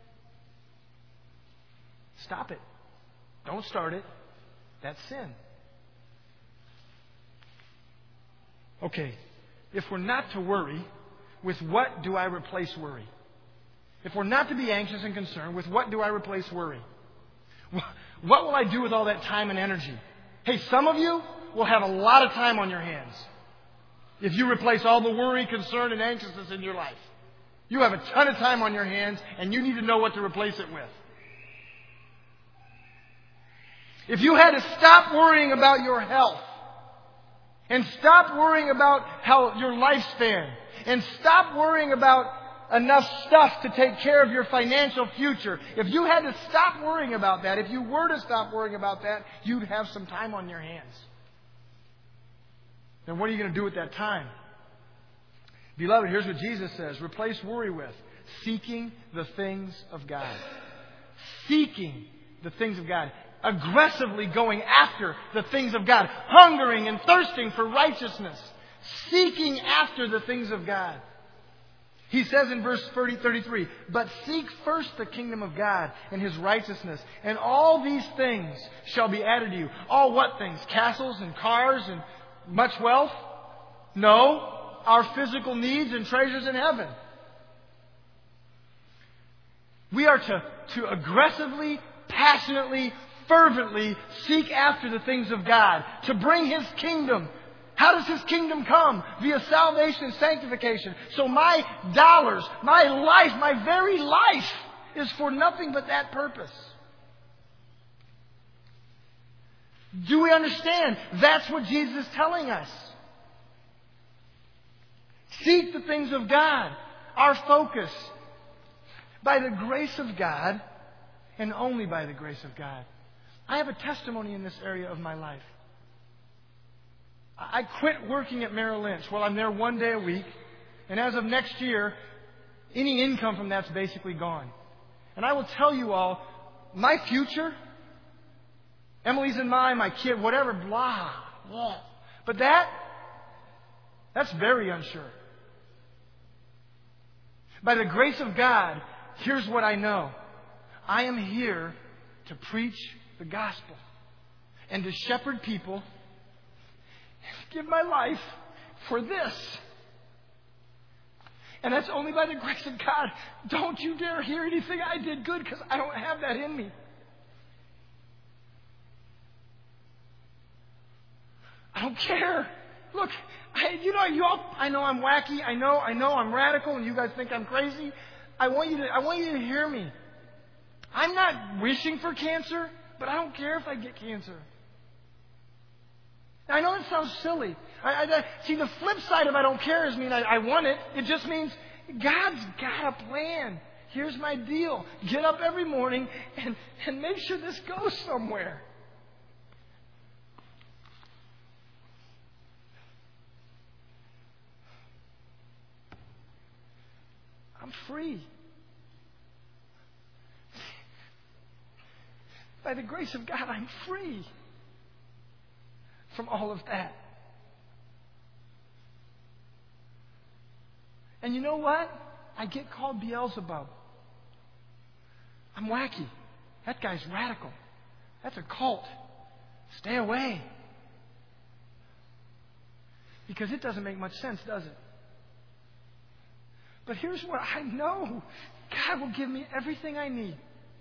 Stop it. Don't start it. That's sin. Okay, if we're not to worry, with what do I replace worry? If we're not to be anxious and concerned, with what do I replace worry? What will I do with all that time and energy? Hey, some of you will have a lot of time on your hands if you replace all the worry, concern, and anxiousness in your life. You have a ton of time on your hands, and you need to know what to replace it with. If you had to stop worrying about your health, and stop worrying about your lifespan, and stop worrying about enough stuff to take care of your financial future, if you had to stop worrying about that, if you were to stop worrying about that, you'd have some time on your hands. Then what are you going to do with that time? Beloved, here's what Jesus says. Replace worry with seeking the things of God. Seeking the things of God. Aggressively going after the things of God. Hungering and thirsting for righteousness. Seeking after the things of God. He says in verse 33, "But seek first the kingdom of God and His righteousness, and all these things shall be added to you." All what things? Castles and cars and much wealth? No. Our physical needs and treasures in heaven. We are to aggressively, passionately, fervently seek after the things of God, to bring His kingdom. How does His kingdom come? Via salvation and sanctification. So my dollars, my life, my very life is for nothing but that purpose. Do we understand? That's what Jesus is telling us. Seek the things of God. Our focus. By the grace of God, and only by the grace of God. I have a testimony in this area of my life. I quit working at Merrill Lynch. Well, I'm there one day a week. And as of next year, any income from that's basically gone. And I will tell you all, my future, Emily's and mine, my kid, whatever, blah. But that's very unsure. By the grace of God, here's what I know. I am here to preach the gospel and to shepherd people. Give my life for this. And that's only by the grace of God. Don't you dare hear anything I did good, because I don't have that in me. I don't care. Look, I know I'm wacky. I know I'm radical, and you guys think I'm crazy. I want you to hear me. I'm not wishing for cancer, but I don't care if I get cancer. I know it sounds silly. See, the flip side of I don't care is mean I want it. It just means God's got a plan. Here's my deal. Get up every morning and make sure this goes somewhere. I'm free. By the grace of God, I'm free from all of that. And you know what? I get called Beelzebub. I'm wacky. That guy's radical. That's a cult. Stay away. Because it doesn't make much sense, does it? But here's what I know. God will give me everything I need.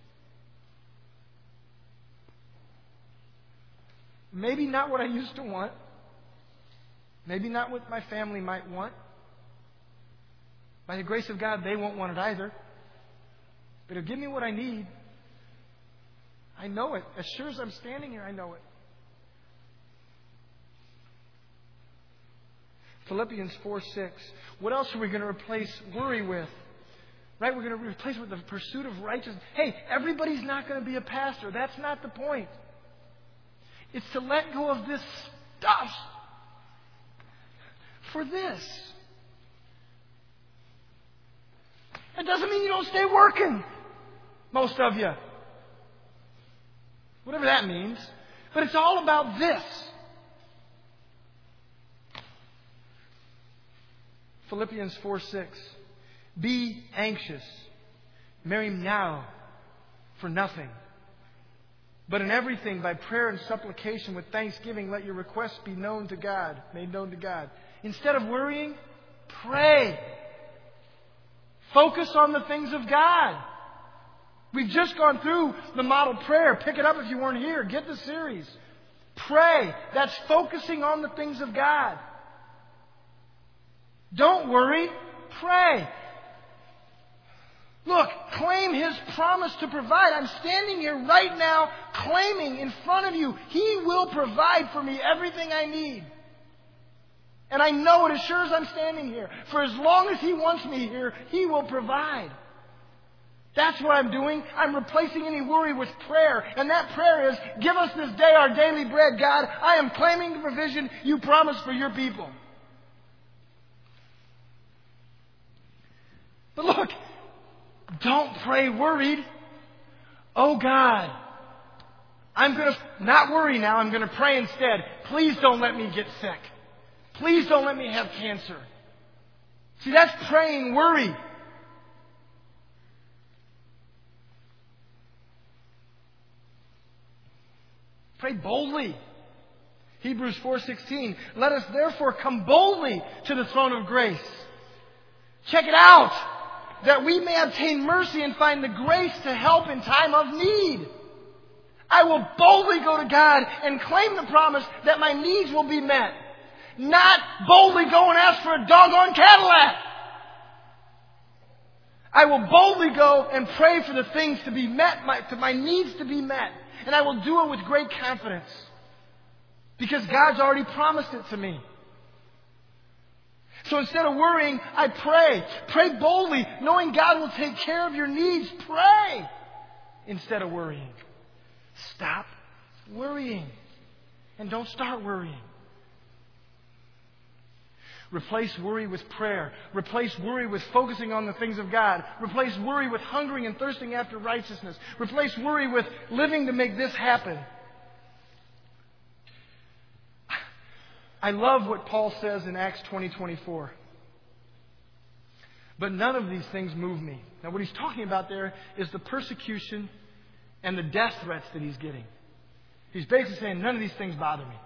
Maybe not what I used to want. Maybe not what my family might want. By the grace of God, they won't want it either. But He'll give me what I need. I know it. As sure as I'm standing here, I know it. Philippians 4:6. What else are we going to replace worry with? Right? We're going to replace it with the pursuit of righteousness. Hey, everybody's not going to be a pastor. That's not the point. It's to let go of this stuff for this. It doesn't mean you don't stay working, most of you. Whatever that means. But it's all about this. Philippians 4:6. Be anxious. Marry now for nothing. But in everything, by prayer and supplication with thanksgiving, let your requests be known to God, made known to God. Instead of worrying, pray. Focus on the things of God. We've just gone through the model prayer. Pick it up if you weren't here. Get the series. Pray. That's focusing on the things of God. Don't worry. Pray. Look, claim His promise to provide. I'm standing here right now claiming in front of you, He will provide for me everything I need. And I know it as sure as I'm standing here. For as long as He wants me here, He will provide. That's what I'm doing. I'm replacing any worry with prayer. And that prayer is, give us this day our daily bread, God. I am claiming the provision You promised for Your people. But look, don't pray worried. Oh God, I'm going to not worry now. I'm going to pray instead. Please don't let me get sick. Please don't let me have cancer. See, that's praying worry. Pray boldly. Hebrews 4:16. Let us therefore come boldly to the throne of grace. Check it out. That we may obtain mercy and find the grace to help in time of need. I will boldly go to God and claim the promise that my needs will be met. Not boldly go and ask for a doggone Cadillac. I will boldly go and pray for the things to be met, my needs to be met. And I will do it with great confidence. Because God's already promised it to me. So instead of worrying, I pray. Pray boldly, knowing God will take care of your needs. Pray instead of worrying. Stop worrying. And don't start worrying. Replace worry with prayer. Replace worry with focusing on the things of God. Replace worry with hungering and thirsting after righteousness. Replace worry with living to make this happen. I love what Paul says in Acts 20:24. But none of these things move me. Now what he's talking about there is the persecution and the death threats that he's getting. He's basically saying none of these things bother me.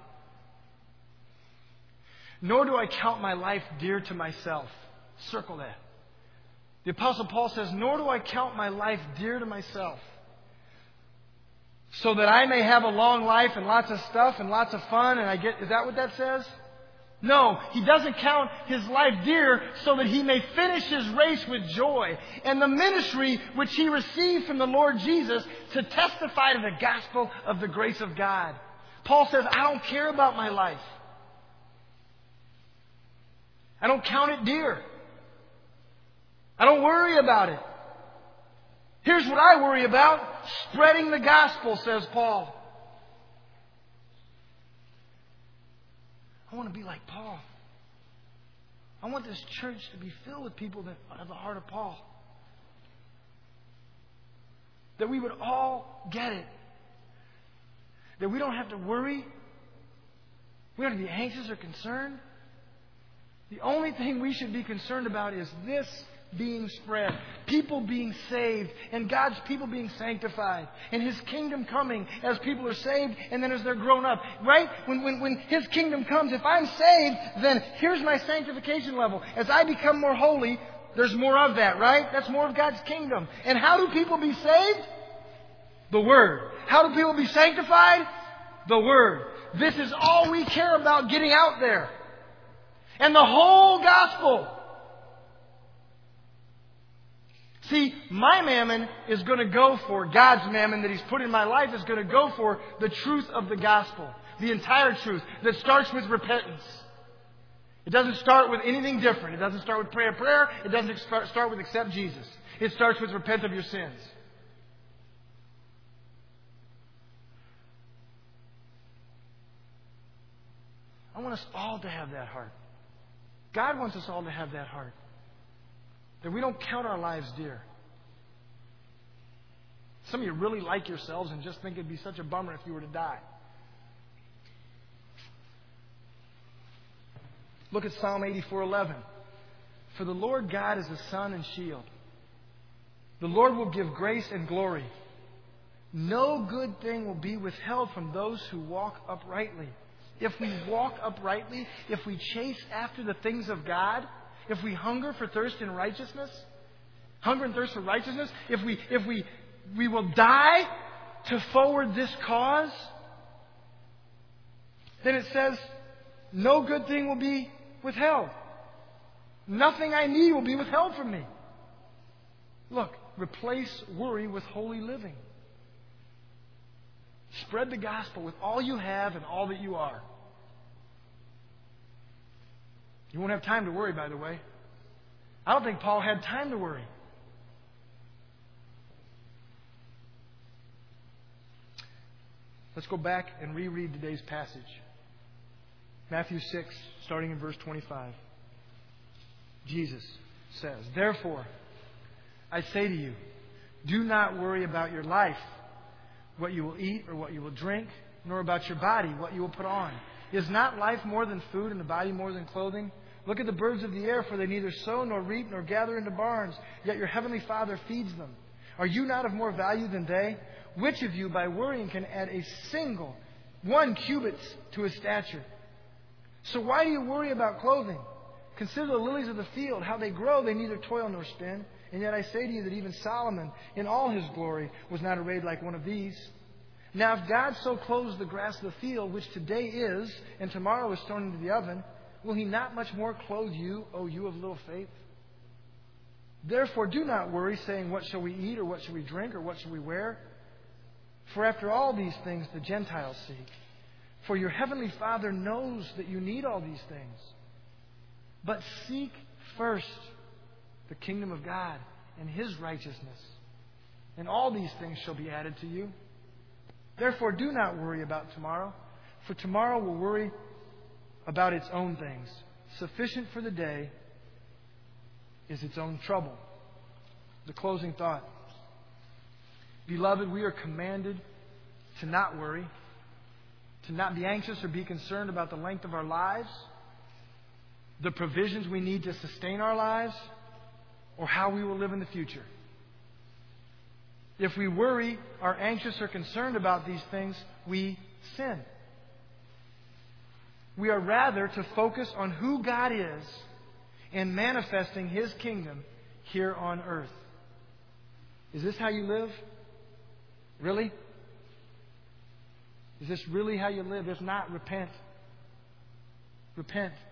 Nor do I count my life dear to myself. Circle that. The Apostle Paul says, nor do I count my life dear to myself, so that I may have a long life and lots of stuff and lots of fun. Is that what that says? No, he doesn't count his life dear so that he may finish his race with joy and the ministry which he received from the Lord Jesus to testify to the gospel of the grace of God. Paul says, I don't care about my life. I don't count it dear. I don't worry about it. Here's what I worry about. Spreading the gospel, says Paul. I want to be like Paul. I want this church to be filled with people that have the heart of Paul. That we would all get it. That we don't have to worry. We don't have to be anxious or concerned. The only thing we should be concerned about is this being spread, people being saved, and God's people being sanctified, and His kingdom coming as people are saved and then as they're grown up. Right? When His kingdom comes, if I'm saved, then here's my sanctification level. As I become more holy, there's more of that, right? That's more of God's kingdom. And how do people be saved? The Word. How do people be sanctified? The Word. This is all we care about getting out there. And the whole gospel. See, my mammon is going to go for, God's mammon that He's put in my life is going to go for the truth of the gospel. The entire truth that starts with repentance. It doesn't start with anything different. It doesn't start with prayer. It doesn't start with accept Jesus. It starts with repent of your sins. I want us all to have that heart. God wants us all to have that heart. That we don't count our lives dear. Some of you really like yourselves and just think it'd be such a bummer if you were to die. Look at Psalm 84:11. For the Lord God is a sun and shield. The Lord will give grace and glory. No good thing will be withheld from those who walk uprightly. If we walk uprightly, if we chase after the things of God, if we hunger for thirst in righteousness, hunger and thirst for righteousness, if we will die to forward this cause, then it says, no good thing will be withheld. Nothing I need will be withheld from me. Look, replace worry with holy living. Spread the gospel with all you have and all that you are. You won't have time to worry, by the way. I don't think Paul had time to worry. Let's go back and reread today's passage. Matthew 6, starting in verse 25. Jesus says, therefore, I say to you, do not worry about your life, what you will eat or what you will drink, nor about your body, what you will put on. Is not life more than food and the body more than clothing? Look at the birds of the air, for they neither sow nor reap nor gather into barns, yet your heavenly Father feeds them. Are you not of more value than they? Which of you, by worrying, can add a single 1 cubit to his stature? So why do you worry about clothing? Consider the lilies of the field, how they grow, they neither toil nor spin. And yet I say to you that even Solomon, in all his glory, was not arrayed like one of these. Now if God so clothes the grass of the field, which today is, and tomorrow is thrown into the oven, will He not much more clothe you, O you of little faith? Therefore do not worry, saying, what shall we eat, or what shall we drink, or what shall we wear? For after all these things the Gentiles seek. For your heavenly Father knows that you need all these things. But seek first the kingdom of God and His righteousness, and all these things shall be added to you. Therefore do not worry about tomorrow, for tomorrow will worry about its own things. Sufficient for the day is its own trouble. The closing thought. Beloved, we are commanded to not worry, to not be anxious or be concerned about the length of our lives, the provisions we need to sustain our lives, or how we will live in the future. If we worry, are anxious, or concerned about these things, we sin. We are rather to focus on who God is and manifesting His kingdom here on earth. Is this how you live? Really? Is this really how you live? If not, repent. Repent.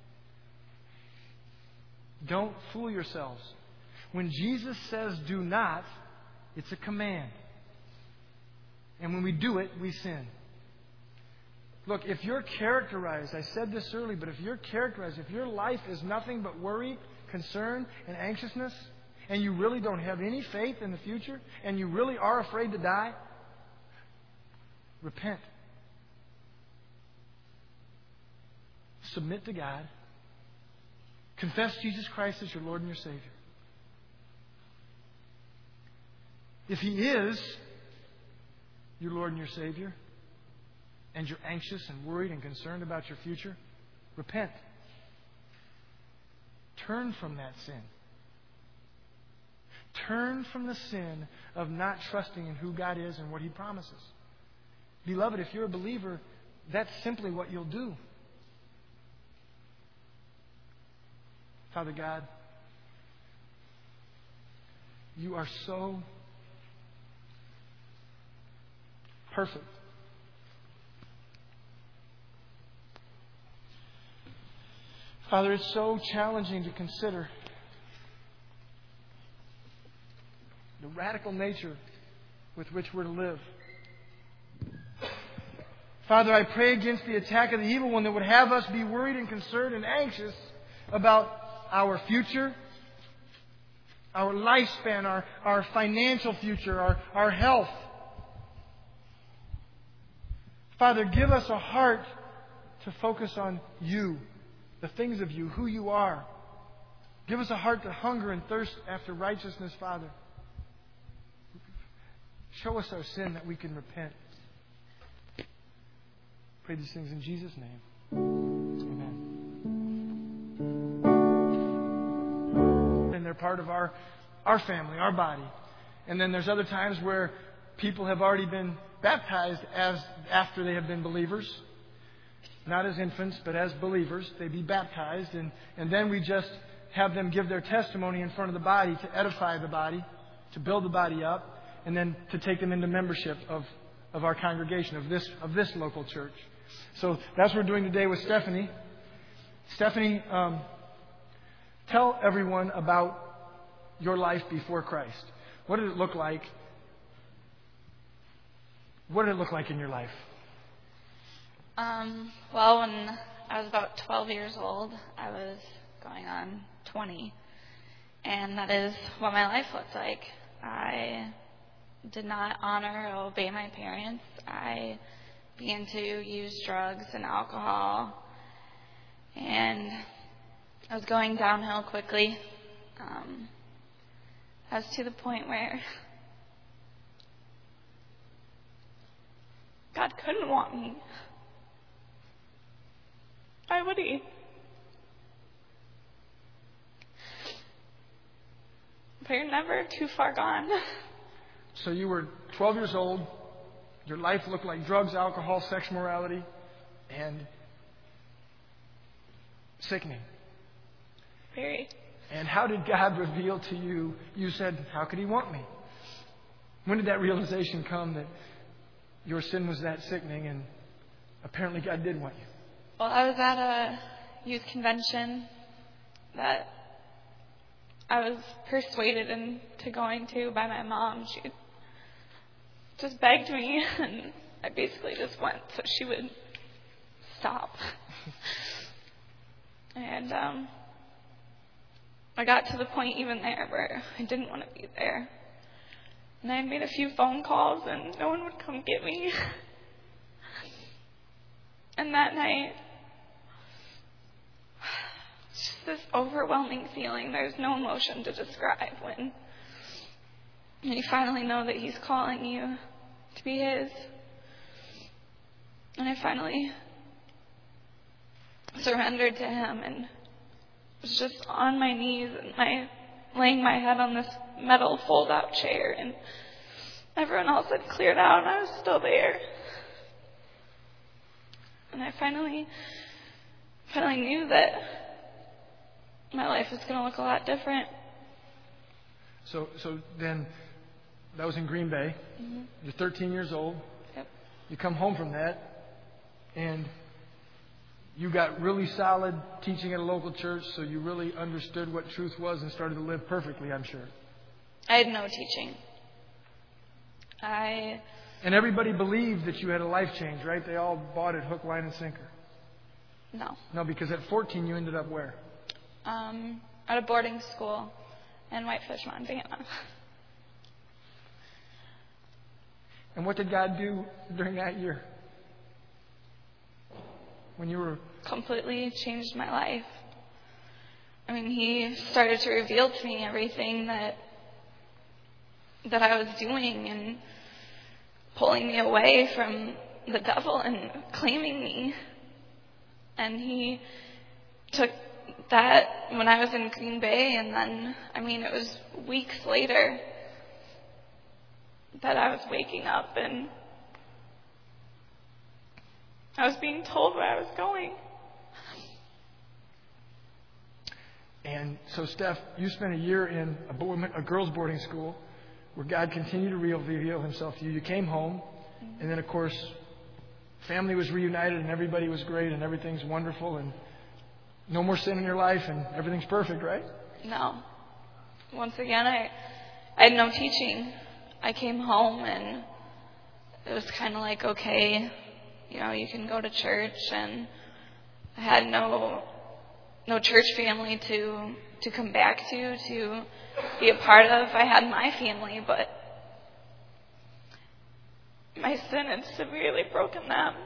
Don't fool yourselves. When Jesus says do not, it's a command. And when we do it, we sin. Look, if you're characterized, I said this early, but if you're characterized, if your life is nothing but worry, concern, and anxiousness, and you really don't have any faith in the future, and you really are afraid to die, repent. Submit to God. Confess Jesus Christ as your Lord and your Savior. If He is your Lord and your Savior, and you're anxious and worried and concerned about your future, repent. Turn from that sin. Turn from the sin of not trusting in who God is and what He promises. Beloved, if you're a believer, that's simply what you'll do. Father God, You are so perfect. Father, it's so challenging to consider the radical nature with which we're to live. Father, I pray against the attack of the evil one that would have us be worried and concerned and anxious about our future, our lifespan, our financial future, our health. Father, give us a heart to focus on You, the things of You, who You are. Give us a heart to hunger and thirst after righteousness, Father. Show us our sin that we can repent. Pray these things in Jesus' name. Amen. And they're part of our family, our body. And then there's other times where people have already been baptized after they have been believers. Not as infants, but as believers. They be baptized. And then we just have them give their testimony in front of the body to edify the body, to build the body up, and then to take them into membership of our congregation, of this local church. So that's what we're doing today with Stephanie. Stephanie, tell everyone about your life before Christ. What did it look like? What did it look like in your life? Well, when I was about 12 years old, I was going on 20. And that is what my life looked like. I did not honor or obey my parents. I began to use drugs and alcohol. And I was going downhill quickly. I was to the point where God couldn't want me. Why would He? but you're never too far gone. So you were 12 years old. Your life looked like drugs, alcohol, sex, morality, and sickening. Very. And how did God reveal to you? You said, how could He want me? When did that realization come that your sin was that sickening and apparently God did want you? Well, I was at a youth convention that I was persuaded into going to by my mom. She just begged me, and I basically just went so she would stop. And I got to the point even there where I didn't want to be there. And I made a few phone calls, and no one would come get me. And that night, just this overwhelming feeling. There's no emotion to describe when you finally know that He's calling you to be His. And I finally surrendered to Him and was just on my knees and laying my head on this metal fold-out chair, and everyone else had cleared out and I was still there. And I finally knew that my life was going to look a lot different. So then, that was in Green Bay. Mm-hmm. You're 13 years old. Yep. You come home from that, and you got really solid teaching at a local church, so you really understood what truth was and started to live perfectly, I'm sure. I had no teaching. And everybody believed that you had a life change, right? They all bought it hook, line, and sinker. No. No, because at 14 you ended up where? At a boarding school in Whitefish, Montana. And what did God do during that year? When you were... Completely changed my life. I mean, He started to reveal to me everything that I was doing and pulling me away from the devil and claiming me. And He took that when I was in Green Bay, and then, it was weeks later that I was waking up and I was being told where I was going. And so, Steph, you spent a year in a girls' boarding school where God continued to reveal Himself to you. You came home, and then, of course, family was reunited, and everybody was great, and everything's wonderful, and no more sin in your life, and everything's perfect, right? No. Once again, I had no teaching. I came home, and it was kind of like, okay, you can go to church, and I had no church family to come back to be a part of. I had my family, but my sin had severely broken them.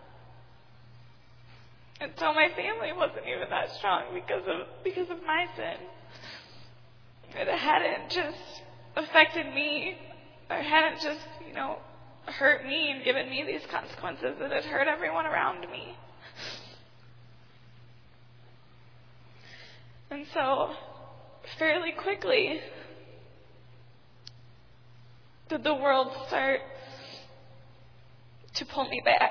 And so my family wasn't even that strong because of my sin. It hadn't just affected me, or hadn't just, hurt me and given me these consequences. It had hurt everyone around me. And so, fairly quickly, did the world start to pull me back.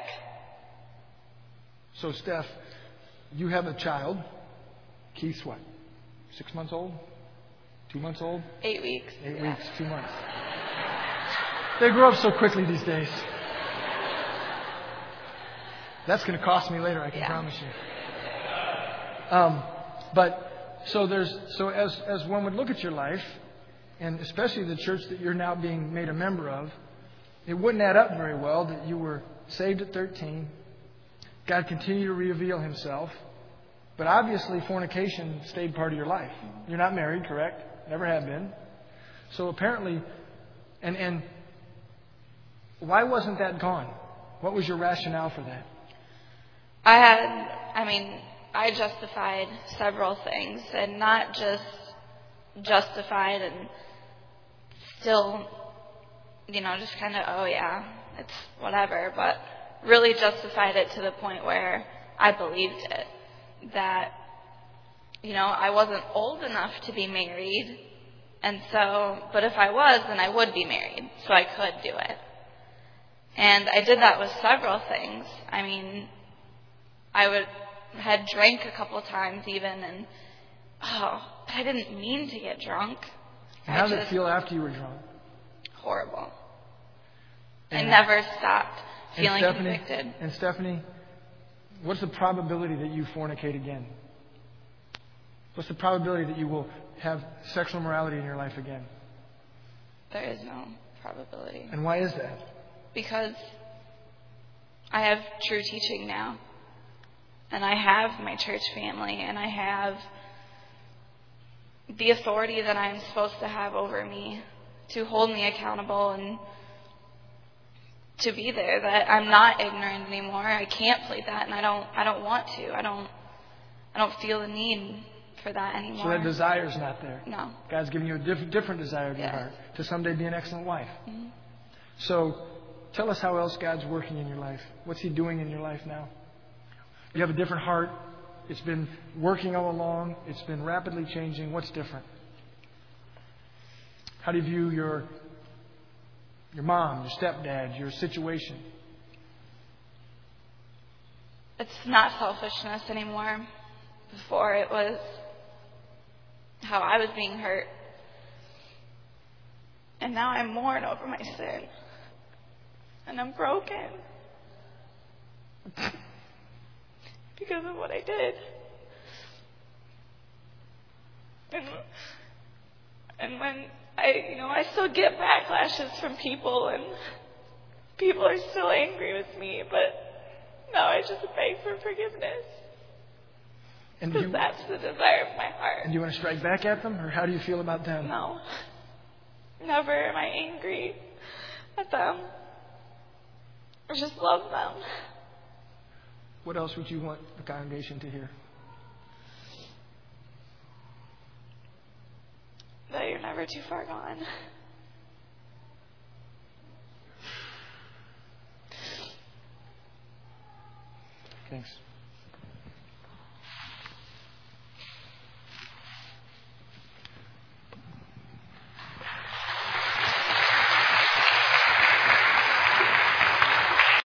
So, Steph, you have a child. Keith's what? 6 months old? 2 months old? 8 weeks. 8 weeks, 2 months. They grow up so quickly these days. That's going to cost me later, I can promise you. So as one would look at your life, and especially the church that you're now being made a member of, it wouldn't add up very well that you were saved at 13. God continued to reveal Himself. But obviously fornication stayed part of your life. You're not married, correct? Never have been. So apparently, and why wasn't that gone? What was your rationale for that? I justified several things, and not just justified and still, just kind of, oh yeah, it's whatever, but really justified it to the point where I believed it. That, I wasn't old enough to be married, And so, but if I was, then I would be married, so I could do it. And I did that with several things. I mean, had drank a couple times even, and I didn't mean to get drunk. And how did it feel after you were drunk? Horrible. And I never stopped feeling convicted. And Stephanie, what's the probability that you fornicate again? What's the probability that you will have sexual morality in your life again? There is no probability. And why is that? Because I have true teaching now. And I have my church family. And I have the authority that I'm supposed to have over me to hold me accountable and to be there. That I'm not ignorant anymore. I can't play that, and I don't want to. I don't feel the need for that anymore. So that desire's not there. No. God's given you a different desire in your heart to someday be an excellent wife. Mm-hmm. So tell us how else God's working in your life. What's He doing in your life now? You have a different heart. It's been working all along. It's been rapidly changing. What's different? How do you view your mom, your stepdad, your situation? It's not selfishness anymore. Before it was how I was being hurt. And now I mourn over my sin. And I'm broken. Because of what I did. And when I still get backlashes from people, and people are still angry with me, but now I just beg for forgiveness. Because that's the desire of my heart. And do you want to strike back at them, or how do you feel about them? No. Never am I angry at them. I just love them. What else would you want the congregation to hear? That you're never too far gone. Thanks.